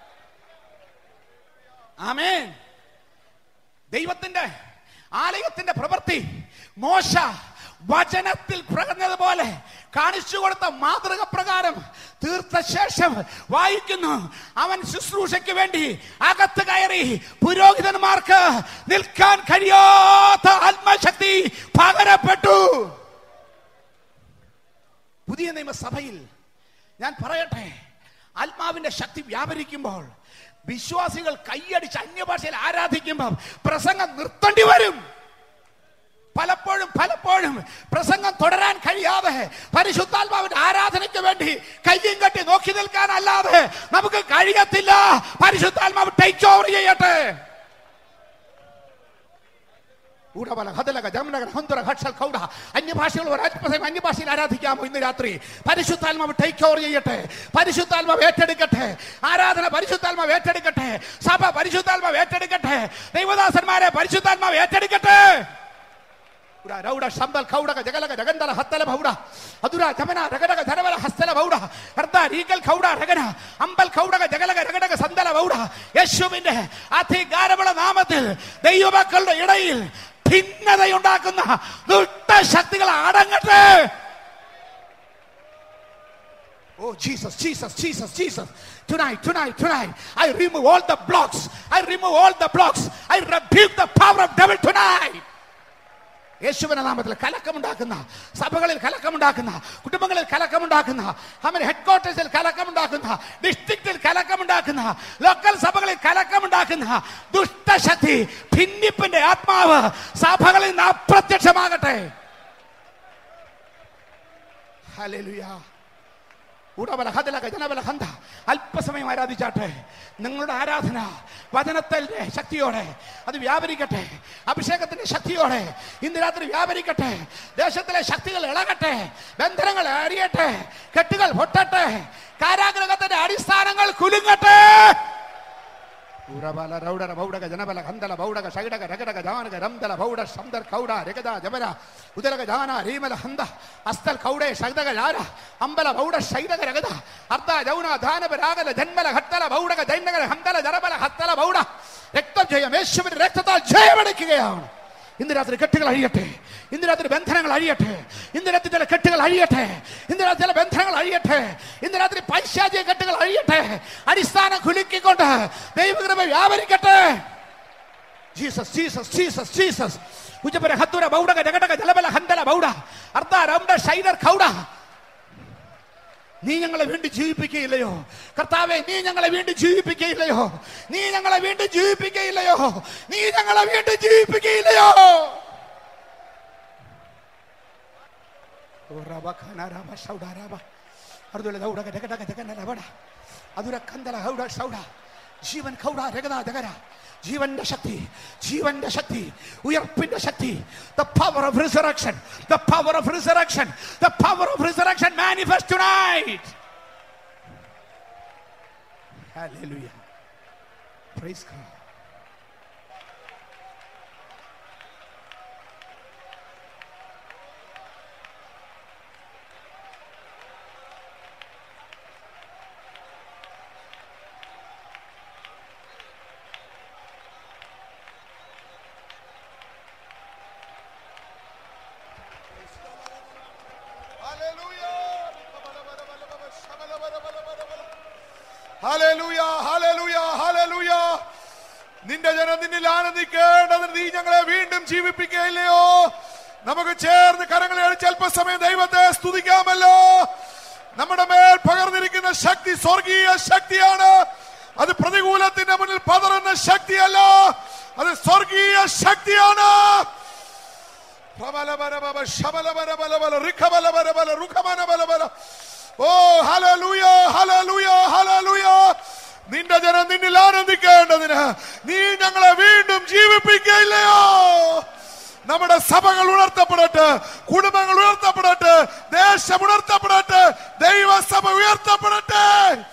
ആമേൻ. ദൈവത്തിന്റെ ആലയത്തിന്റെ പ്രവൃത്തി മോശ വചനത്തിൽ പറഞ്ഞതുപോലെ കാണിച്ചു കൊടുത്ത മാതൃക പ്രകാരം തീർത്ത ശേഷം വായിക്കുന്നു, അവൻ ശുശ്രൂഷയ്ക്ക് വേണ്ടി അകത്ത് കയറി പുരോഹിതന്മാർക്ക് നിൽക്കാൻ കഴിയാത്ത ആത്മശക്തി പകരപ്പെട്ടു. പുതിയ നിയമസഭയിൽ ഞാൻ പറയട്ടെ, ആത്മാവിന്റെ ശക്തി വ്യാപരിക്കുമ്പോൾ വിശ്വാസികൾ കൈയടിച്ച് അന്യഭാഷയിൽ ആരാധിക്കുമ്പോൾ പ്രസംഗം നിർത്തേണ്ടി വരും. പലപ്പോഴും പലപ്പോഴും പ്രസംഗം തുടരാൻ കഴിയാതെ പരിശുദ്ധാത്മാവിന്റെ ആരാധനയ്ക്ക് വേണ്ടി കയ്യും കെട്ടി നോക്കി നിൽക്കാനല്ലാതെ നമുക്ക് കഴിയത്തില്ല. പരിശുദ്ധാത്മാവ് ടേക്ക് ഓവർ ചെയ്യട്ടെ. അന്യഭാഷകൾ അന്യഭാഷയിൽ ആരാധിക്കാമോ ഇന്ന് രാത്രി? പരിശുദ്ധാത്മാവ് ടേക്ക് ഓവർ ചെയ്യട്ടെ. പരിശുദ്ധാത്മാവ് ഏറ്റെടുക്കട്ടെ. ആരാധന പരിശുദ്ധാത്മാവ് ഏറ്റെടുക്കട്ടെ. സഭ പരിശുദ്ധാത്മാവ് ഏറ്റെടുക്കട്ടെ. ദൈവദാസന്മാരെ പരിശുദ്ധാത്മാവ് ഏറ്റെടുക്കട്ടെ. രൗഡ ശമ്പൽ ഖൗഡക ജഗലക ജഗന്തല ഹത്തല ഭൗഡ അദുര ജമന രഗടക ധരവല ഹസ്തല ഭൗഡ ഹർദ രീകൽ ഖൗഡ രഗന അമ്പൽ ഖൗഡക ജഗലക രഗടക സന്തല ഭൗഡ. യേശുവിന്റെ അധികാരമുള്ള നാമത്തിൽ ദൈവമക്കളുടെ ഇടയിൽ ഭിന്നതയുണ്ടാക്കുന്ന ദുഷ്ടശക്തികൾ അടങ്ങട്ടെ. Oh Jesus, Jesus, Jesus, Jesus. Tonight, tonight, tonight, I remove all the blocks. I remove all the blocks. I rebuke the power of devil tonight. യേശുവിന്റെ നാമത്തിൽ കലക്കമുണ്ടാക്കുന്ന സഭകളിൽ കലക്കമുണ്ടാക്കുന്ന കുടുംബങ്ങളിൽ കലക്കമുണ്ടാക്കുന്ന അവന്റെ ഹെഡ് ക്വാർട്ടേഴ്സിൽ കലക്കമുണ്ടാക്കുന്ന ഡിസ്ട്രിക്റ്റിൽ കലക്കമുണ്ടാക്കുന്ന ലോക്കൽ സഭകളിൽ കലക്കമുണ്ടാക്കുന്ന ദുഷ്ടശക്തി ഭിന്നിപ്പിന്റെ ആത്മാവ് സഭകളിൽ നിന്ന് അപ്രത്യക്ഷമാകട്ടെ. ഹല്ലേലൂയ. അല്പസമയം ആരാധിച്ചാട്ടെ. നിങ്ങളുടെ ആരാധന വചനത്തിന്റെ ശക്തിയോടെ അത് വ്യാപരിക്കട്ടെ. അഭിഷേകത്തിന്റെ ശക്തിയോടെ ഇന്ന് രാത്രി വ്യാപരിക്കട്ടെ. ദേശത്തിലെ ശക്തികൾ ഇളകട്ടെ, ബന്ധനങ്ങൾ അരിയട്ടെ, കെട്ടുകൾ പൊട്ടട്ടെ, കാരാഗ്രഹത്തിന്റെ അടിസ്ഥാനങ്ങൾ കുലുങ്ങട്ടെ. ഉറബല രൗഡര ബൗഡക ജനബല ഹന്തല ബൗഡക ശൈഡക രഗഡക ജാനക രംദല ബൗഡ ശംദർ കൗഡ രഗദ ജബര ഉദരക ജാന രീമല ഹന്ദ അസ്തൽ കൗഡേ ശൈഡക ജാര അംബല ബൗഡ ശൈഡക രഗദ അർദ്ധ ജൗന ധാനബ രാഗല ജന്മല ഹത്തല ബൗഡക ജൈനക ഹന്തല ജരബല ഹത്തല ബൗഡ. രക്തം ജയം, യേശുവിന്റെ രക്തത്താൽ ജയമെടുക്കുകയാണ്. ഇന്ന് രാത്രി കെട്ടുകൾ അഴിയട്ടെ. ഇന്ന് രാത്രി ബന്ധനങ്ങൾ അഴിയട്ടെ. ഇന്ന് രാത്രി ചില കെട്ടുകൾ അഴിയട്ടെ. ഇന്ന് രാത്രി ചില ബന്ധനങ്ങൾ അഴിയട്ടെ. ഇന്ന് രാത്രി പൈശാചിക കെട്ടുകൾ അഴിയട്ടെ. അടിസ്ഥാനം കുലുക്കിക്കൊണ്ട് ദൈവകൃപ വ്യാപരിക്കട്ടെ. ജീസസ് ജീസസ് ജീസസ് ജീസസ് ഉജപര ഹത്തുര ബൗഡക ജഗടക ജലബല ഹന്തല ബൗഡ അർദ്ധ രൗഡ ഷൈഡർ കൗഡ. നീ ഞങ്ങളെ വീണ്ടും ജീവിപ്പിക്കുകയില്ലയോ കർത്താവേ? നീ ഞങ്ങളെ വീണ്ടും ജീവിപ്പിക്കുകയില്ലയോ? നീ ഞങ്ങളെ വീണ്ടും ജീവിപ്പിക്കുകയില്ലയോ? നീ ഞങ്ങളെ വീണ്ടും ജീവിപ്പിക്കുകയില്ലയോ? ജീവൻ ജീവന്റെ ശക്തി, ജീവന്റെ ശക്തി, ഉയർപ്പിന്റെ ശക്തി. The power of resurrection, the power of resurrection, the power of resurrection manifest tonight. Hallelujah. Praise God. ഹല്ലേലൂയ, ഹല്ലേലൂയ, ഹല്ലേലൂയ. നിന്റെ ജനം നിന്നിൽ ആനന്ദിക്കേണ്ടതിന് നീ ഞങ്ങളെ വീണ്ടും ജീവിപ്പിക്കുകയില്ലയോ? നമുക്ക് ചേർന്ന് കരങ്ങളെ അടിച്ച് അല്പസമയം ദൈവത്തെ സ്തുതിക്കാമല്ലോ. നമ്മുടെ മേൽ പകർന്നിരിക്കുന്ന ശക്തി സ്വർഗീയ ശക്തിയാണ്. അത് പ്രതികൂലത്തിന്റെ മുന്നിൽ പതറുന്ന ശക്തിയല്ല, അത് സ്വർഗീയ ശക്തിയാണ്. ഓ ഹല്ലേലൂയ, ഹല്ലേലൂയ, ഹല്ലേലൂയ. നിന്റെ ജനം നിന്നിൽ ആനന്ദിക്കേണ്ടതിന് നീ ഞങ്ങളെ വീണ്ടും ജീവിപ്പിക്കുകയില്ലയോ? നമ്മുടെ സഭകൾ ഉണർത്തപ്പെടട്ടെ, കുടുംബങ്ങൾ ഉയർത്തപ്പെടട്ടെ, ദേശം ഉണർത്തപ്പെടട്ടെ, ദൈവസഭ ഉയർത്തപ്പെടട്ടെ.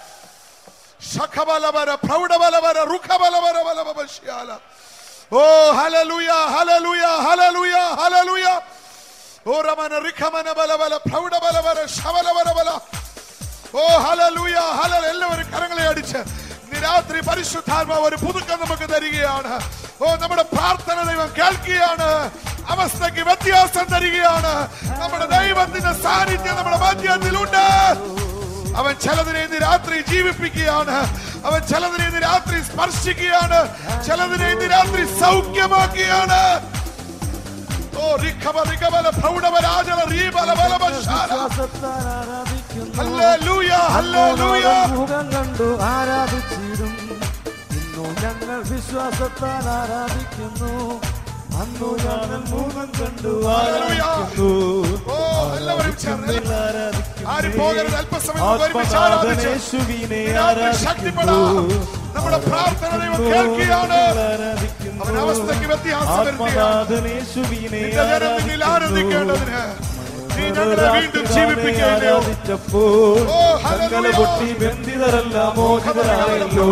ശഖബലവര പ്രൗഢബലവര റുഖബലവര ബലബശിയാല. ഓ ഹല്ലേലൂയ, ഹല്ലേലൂയ, ഹല്ലേലൂയ, ഹല്ലേലൂയ. ഓ രമന റിഖമന ബലബല പ്രൗഢബലവര ശബലവരബല. ഓ ഹല്ലേലൂയ, ഹല്ലേലൂയ. എല്ലാവരും കരങ്ങളെ അടിച്ച് ഇന്ന് രാത്രി പരിശുദ്ധാത്മാവ് ഒരു പുതുക്കം നമുക്ക് തരികയാണ്. ഓ നമ്മുടെ പ്രാർത്ഥന ദൈവം കേൾക്കുകയാണ്, അവസ്ഥയ്ക്ക് വ്യത്യാസം തരികയാണ്. നമ്മുടെ ദൈവത്തിന്റെ സാന്നിധ്യം നമ്മുടെ മധ്യത്തിലുണ്ട്. അവൻ ചിലതിനെ ഇന്ന് രാത്രി ജീവിപ്പിക്കുകയാണ്, അവൻ ചിലതിനെ ഇന്ന് രാത്രി സ്പർശിക്കുകയാണ്, ചിലതിനെ ഇന്ന് രാത്രി സൗഖ്യമാക്കുകയാണ്. ഓ റിഖബ റിഖബല പ്രൗഢബലാജല റീബല ബലബശാല. Hallelujah, hallelujah. മുഖം കണ്ടു ആരാധിച്ചിടും, ഇന്നു ഞങ്ങൾ വിശ്വാസത്താൽ ആരാധിക്കുന്നു. അന്നു ഞങ്ങൾ മുഖം കണ്ടു ആരാധിക്കുന്നു. ഓ എല്ലാവരും ചേർന്ന് ആരും പോകരുത്. അല്പസമയം ഒരുമിച്ച് ആരാധിച്ച് യേശുവിനെ ശക്തിപ്പെടാം. നമ്മുടെ പ്രാർത്ഥന ദൈവം കേൾക്കുകയാണ്. അവൻ അവസ്ഥയ്ക്ക് വ്യത്യാസം വരുത്തുകയാണ്. നിന്റെ ജനം നിന്നിൽ ആനന്ദിക്കേണ്ടതിന് നീ ഞങ്ങളെ വീണ്ടും ജീവിപ്പിക്കുകയല്ലോ. ഓ ഹല്ലേലൂയ. പൊട്ടി ബന്ധിതരെല്ലാം മോചിതരായല്ലോ.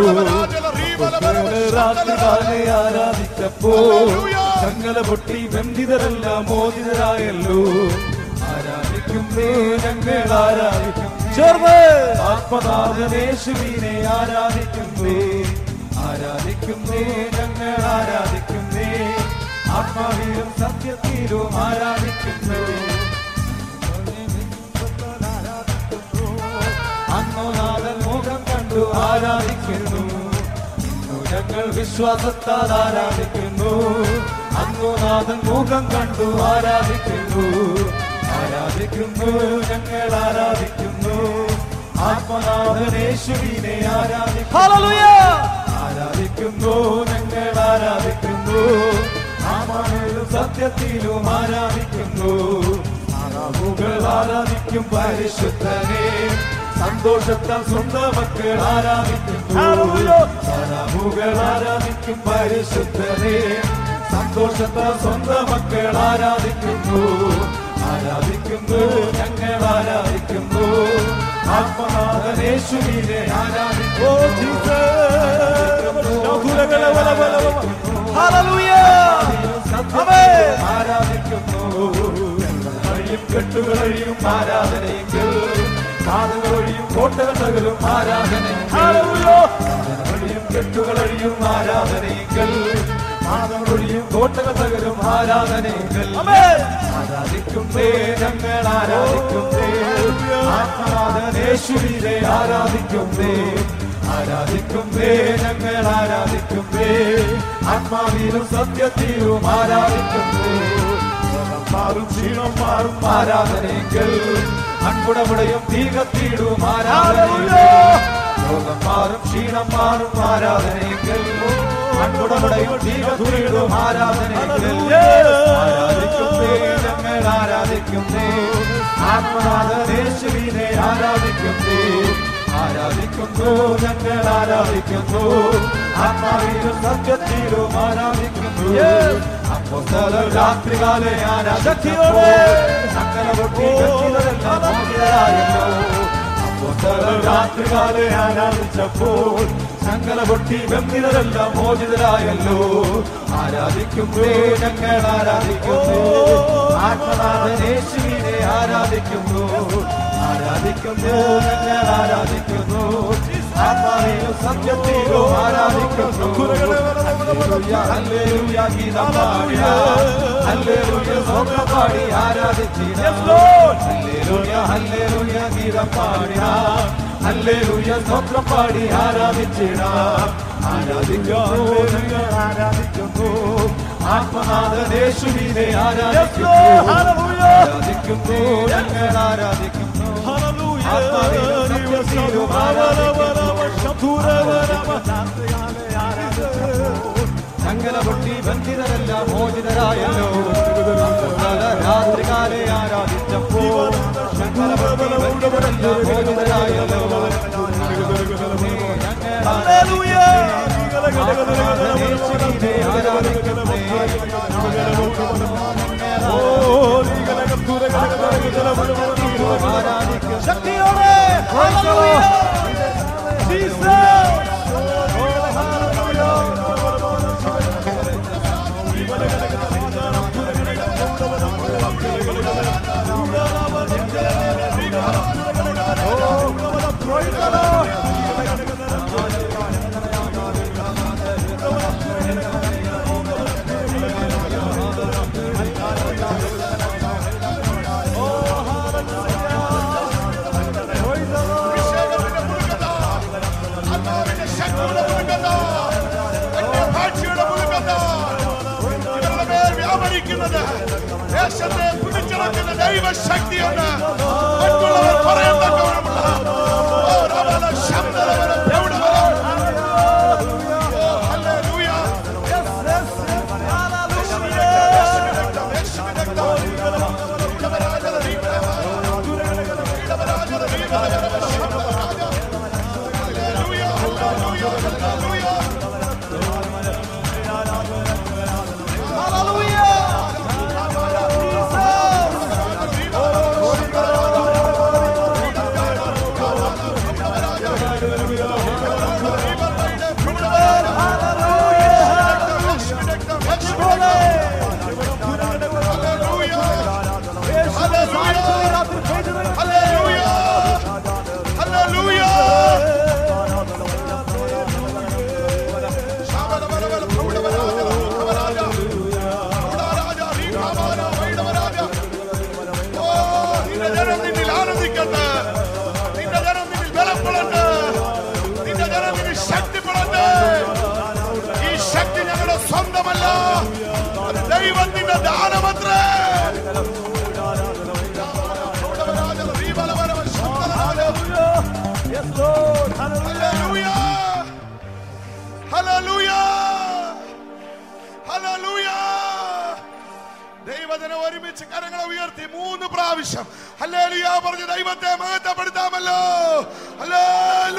രാത്രികാലെ ആരാധിച്ചപ്പോൾ ചങ്ങല പൊട്ടി ബന്ധിതരെല്ലാം മോചിതരായല്ലോ. ആരാധിക്കുന്നേ ഞങ്ങൾ ആരാധിക്കും. ചേർന്ന് ആത്മനാഥനേശുവിനെ ആരാധിക്കുന്നേ, ആരാധിക്കുന്നേ ഞങ്ങൾ ആരാധിക്കുന്നേ. ആത്മാവിലും സത്യത്തിലും ആരാധിക്കുന്നു. അന്നുനാഥൻ മുഖം കണ്ടു ആരാധിക്കുന്നു. ഇന്നു ഞങ്ങൾ വിശ്വാസത്താൽ ആരാധിക്കുന്നു. അന്നുനാഥൻ മുഖം കണ്ടു ആരാധിക്കുന്നു. ആരാധിക്കുന്നു ഞങ്ങൾ ആരാധിക്കുന്നു. ആത്മനാഥനേശുവിനെ ആരാധിക്കുന്നു. ആരാധിക്കുന്നു ഞങ്ങൾ ആരാധിക്കുന്നു. ആത്മാവിലും സത്യത്തിലും ആരാധിക്കുന്നു. ആരാധുകൾ ആരാധിക്കും പരിശുദ്ധനെ. സന്തോഷത്താൽ സ്വന്തം മക്കൾ ആരാധിക്കുന്നു. സരാമുകൾ ആരാധിക്കും പരിശുദ്ധനെ. സന്തോഷത്താൽ സ്വന്തം മക്കൾ ആരാധിക്കുന്നു. ആരാധിക്കുന്നു, ഞങ്ങൾ ആരാധിക്കുന്നു. ആത്മനാഥനേശുവിനെ ആരാധിക്കുന്നു. ആരാധിക്കുന്നു. കെട്ടുകളഴിയും ആരാധനയെങ്കിൽ കാതുകളൊഴിയും കോട്ടകളകളും ആരാധനയും കെട്ടുകളഴിയും ആരാധനയെങ്കിൽ കാതുകളൊഴിയും കോട്ടകൾ തകരും ആരാധനയെങ്കിൽ ആരാധിക്കുന്നേ ഞങ്ങൾ ആരാധിക്കുന്നേ. ആത്മനാഥനേശുവിനെ ആരാധിക്കുന്നേ. ആരാധിക്കുന്നേ ഞങ്ങൾ ആരാധിക്കുന്നേ. ആത്മാവിലും സത്യത്തിലും ആരാധിക്കുന്നേ. മാറും ക്ഷീണം മാറും ആരാധനയെങ്കിൽ അൻപുടമുടയും തീകത്തിടും ആരാധനയെങ്കിൽ. ലോകം മാറും ക്ഷീണം മാറും ആരാധനയെങ്കിൽ അൻപുടമുടയും തീകത്തിടും ആരാധനയെങ്കിൽ ആരാധിക്കുന്നേ ഞങ്ങൾ ആരാധിക്കുന്നേ. ആത്മനാഥനേശുവിനെ ആരാധിക്കുന്നേ. ആരാധിക്കുന്നു ഞങ്ങൾ ആരാധിക്കുന്നു. ആത്മാവിലും സത്യത്തിലും ആരാധിക്കുന്നു. അപ്പോസ്തലർ രാത്രികാലെ ആരാധിച്ചപ്പോൾ സകല പൊട്ടിയെല്ലാം മോചിതരായല്ലോ. അപ്പോസ്തലർ രാത്രികാലെ ആരാധിച്ചപ്പോൾ സകല പൊട്ടി ബന്ധിതരെല്ലാം മോചിതരായല്ലോ. ആരാധിക്കുന്നേ ഞങ്ങൾ ആരാധിക്കുന്നു. ആത്മനാഥനേശുവിനെ ആരാധിക്കുന്നു. ആരാധിക്കുന്നു ഞങ്ങൾ ആരാധിക്കുന്നു. ആത്മാവിലും സത്യത്തിലും ആരാധിക്കുന്നു. ഹല്ലേലൂയ ഗീതം പാടിടാം. ഹല്ലേലൂയ സ്തോത്രം പാടി ആരാധിച്ചിടാം. ഹല്ലേലൂയ ഹല്ലേലൂയ ഗീതം പാടിടാം. ഹല്ലേലൂയ സ്തോത്രം പാടി ആരാധിച്ചിടാം. ആരാധിക്കുന്നു ഞങ്ങൾ ആരാധിക്കുന്നു. ആത്മനാഥനേശുവിനെ ആരാധിക്കുന്നു. ആരാധിക്കുന്നു ഞങ്ങൾ ആരാധിക്കുന്നു. ആത്മാവിലും സത്യത്തിലും ആരാധിക്കുന്നു. സകല പൊട്ടി ബന്ധിതരെല്ലാം മോചിതരായല്ലോ. രാത്രികാലെ ആരാധിച്ചപ്പോൾ സകല പൊട്ടി ബന്ധിതരെല്ലാം മോചിതരായല്ലോ. ആരാധിക്കുന്നേ ശക്തിയോടെ ദേശത്തെ പിടിച്ചിറക്കുന്ന ദൈവശക്തിയാണ്. മറ്റുള്ളവർ പറയേണ്ട ഗൗരവമുള്ള ദൈവത്തിന്റെ ദാനമത്രേ. ദൈവജനം ഒരുമിച്ച് കരങ്ങളെ ഉയർത്തി മൂന്ന് പ്രാവശ്യം ഹല്ലേലൂയ പറഞ്ഞ് ദൈവത്തെ മഹത്വപ്പെടുത്താമല്ലോ. ഹല്ലേലൂയ.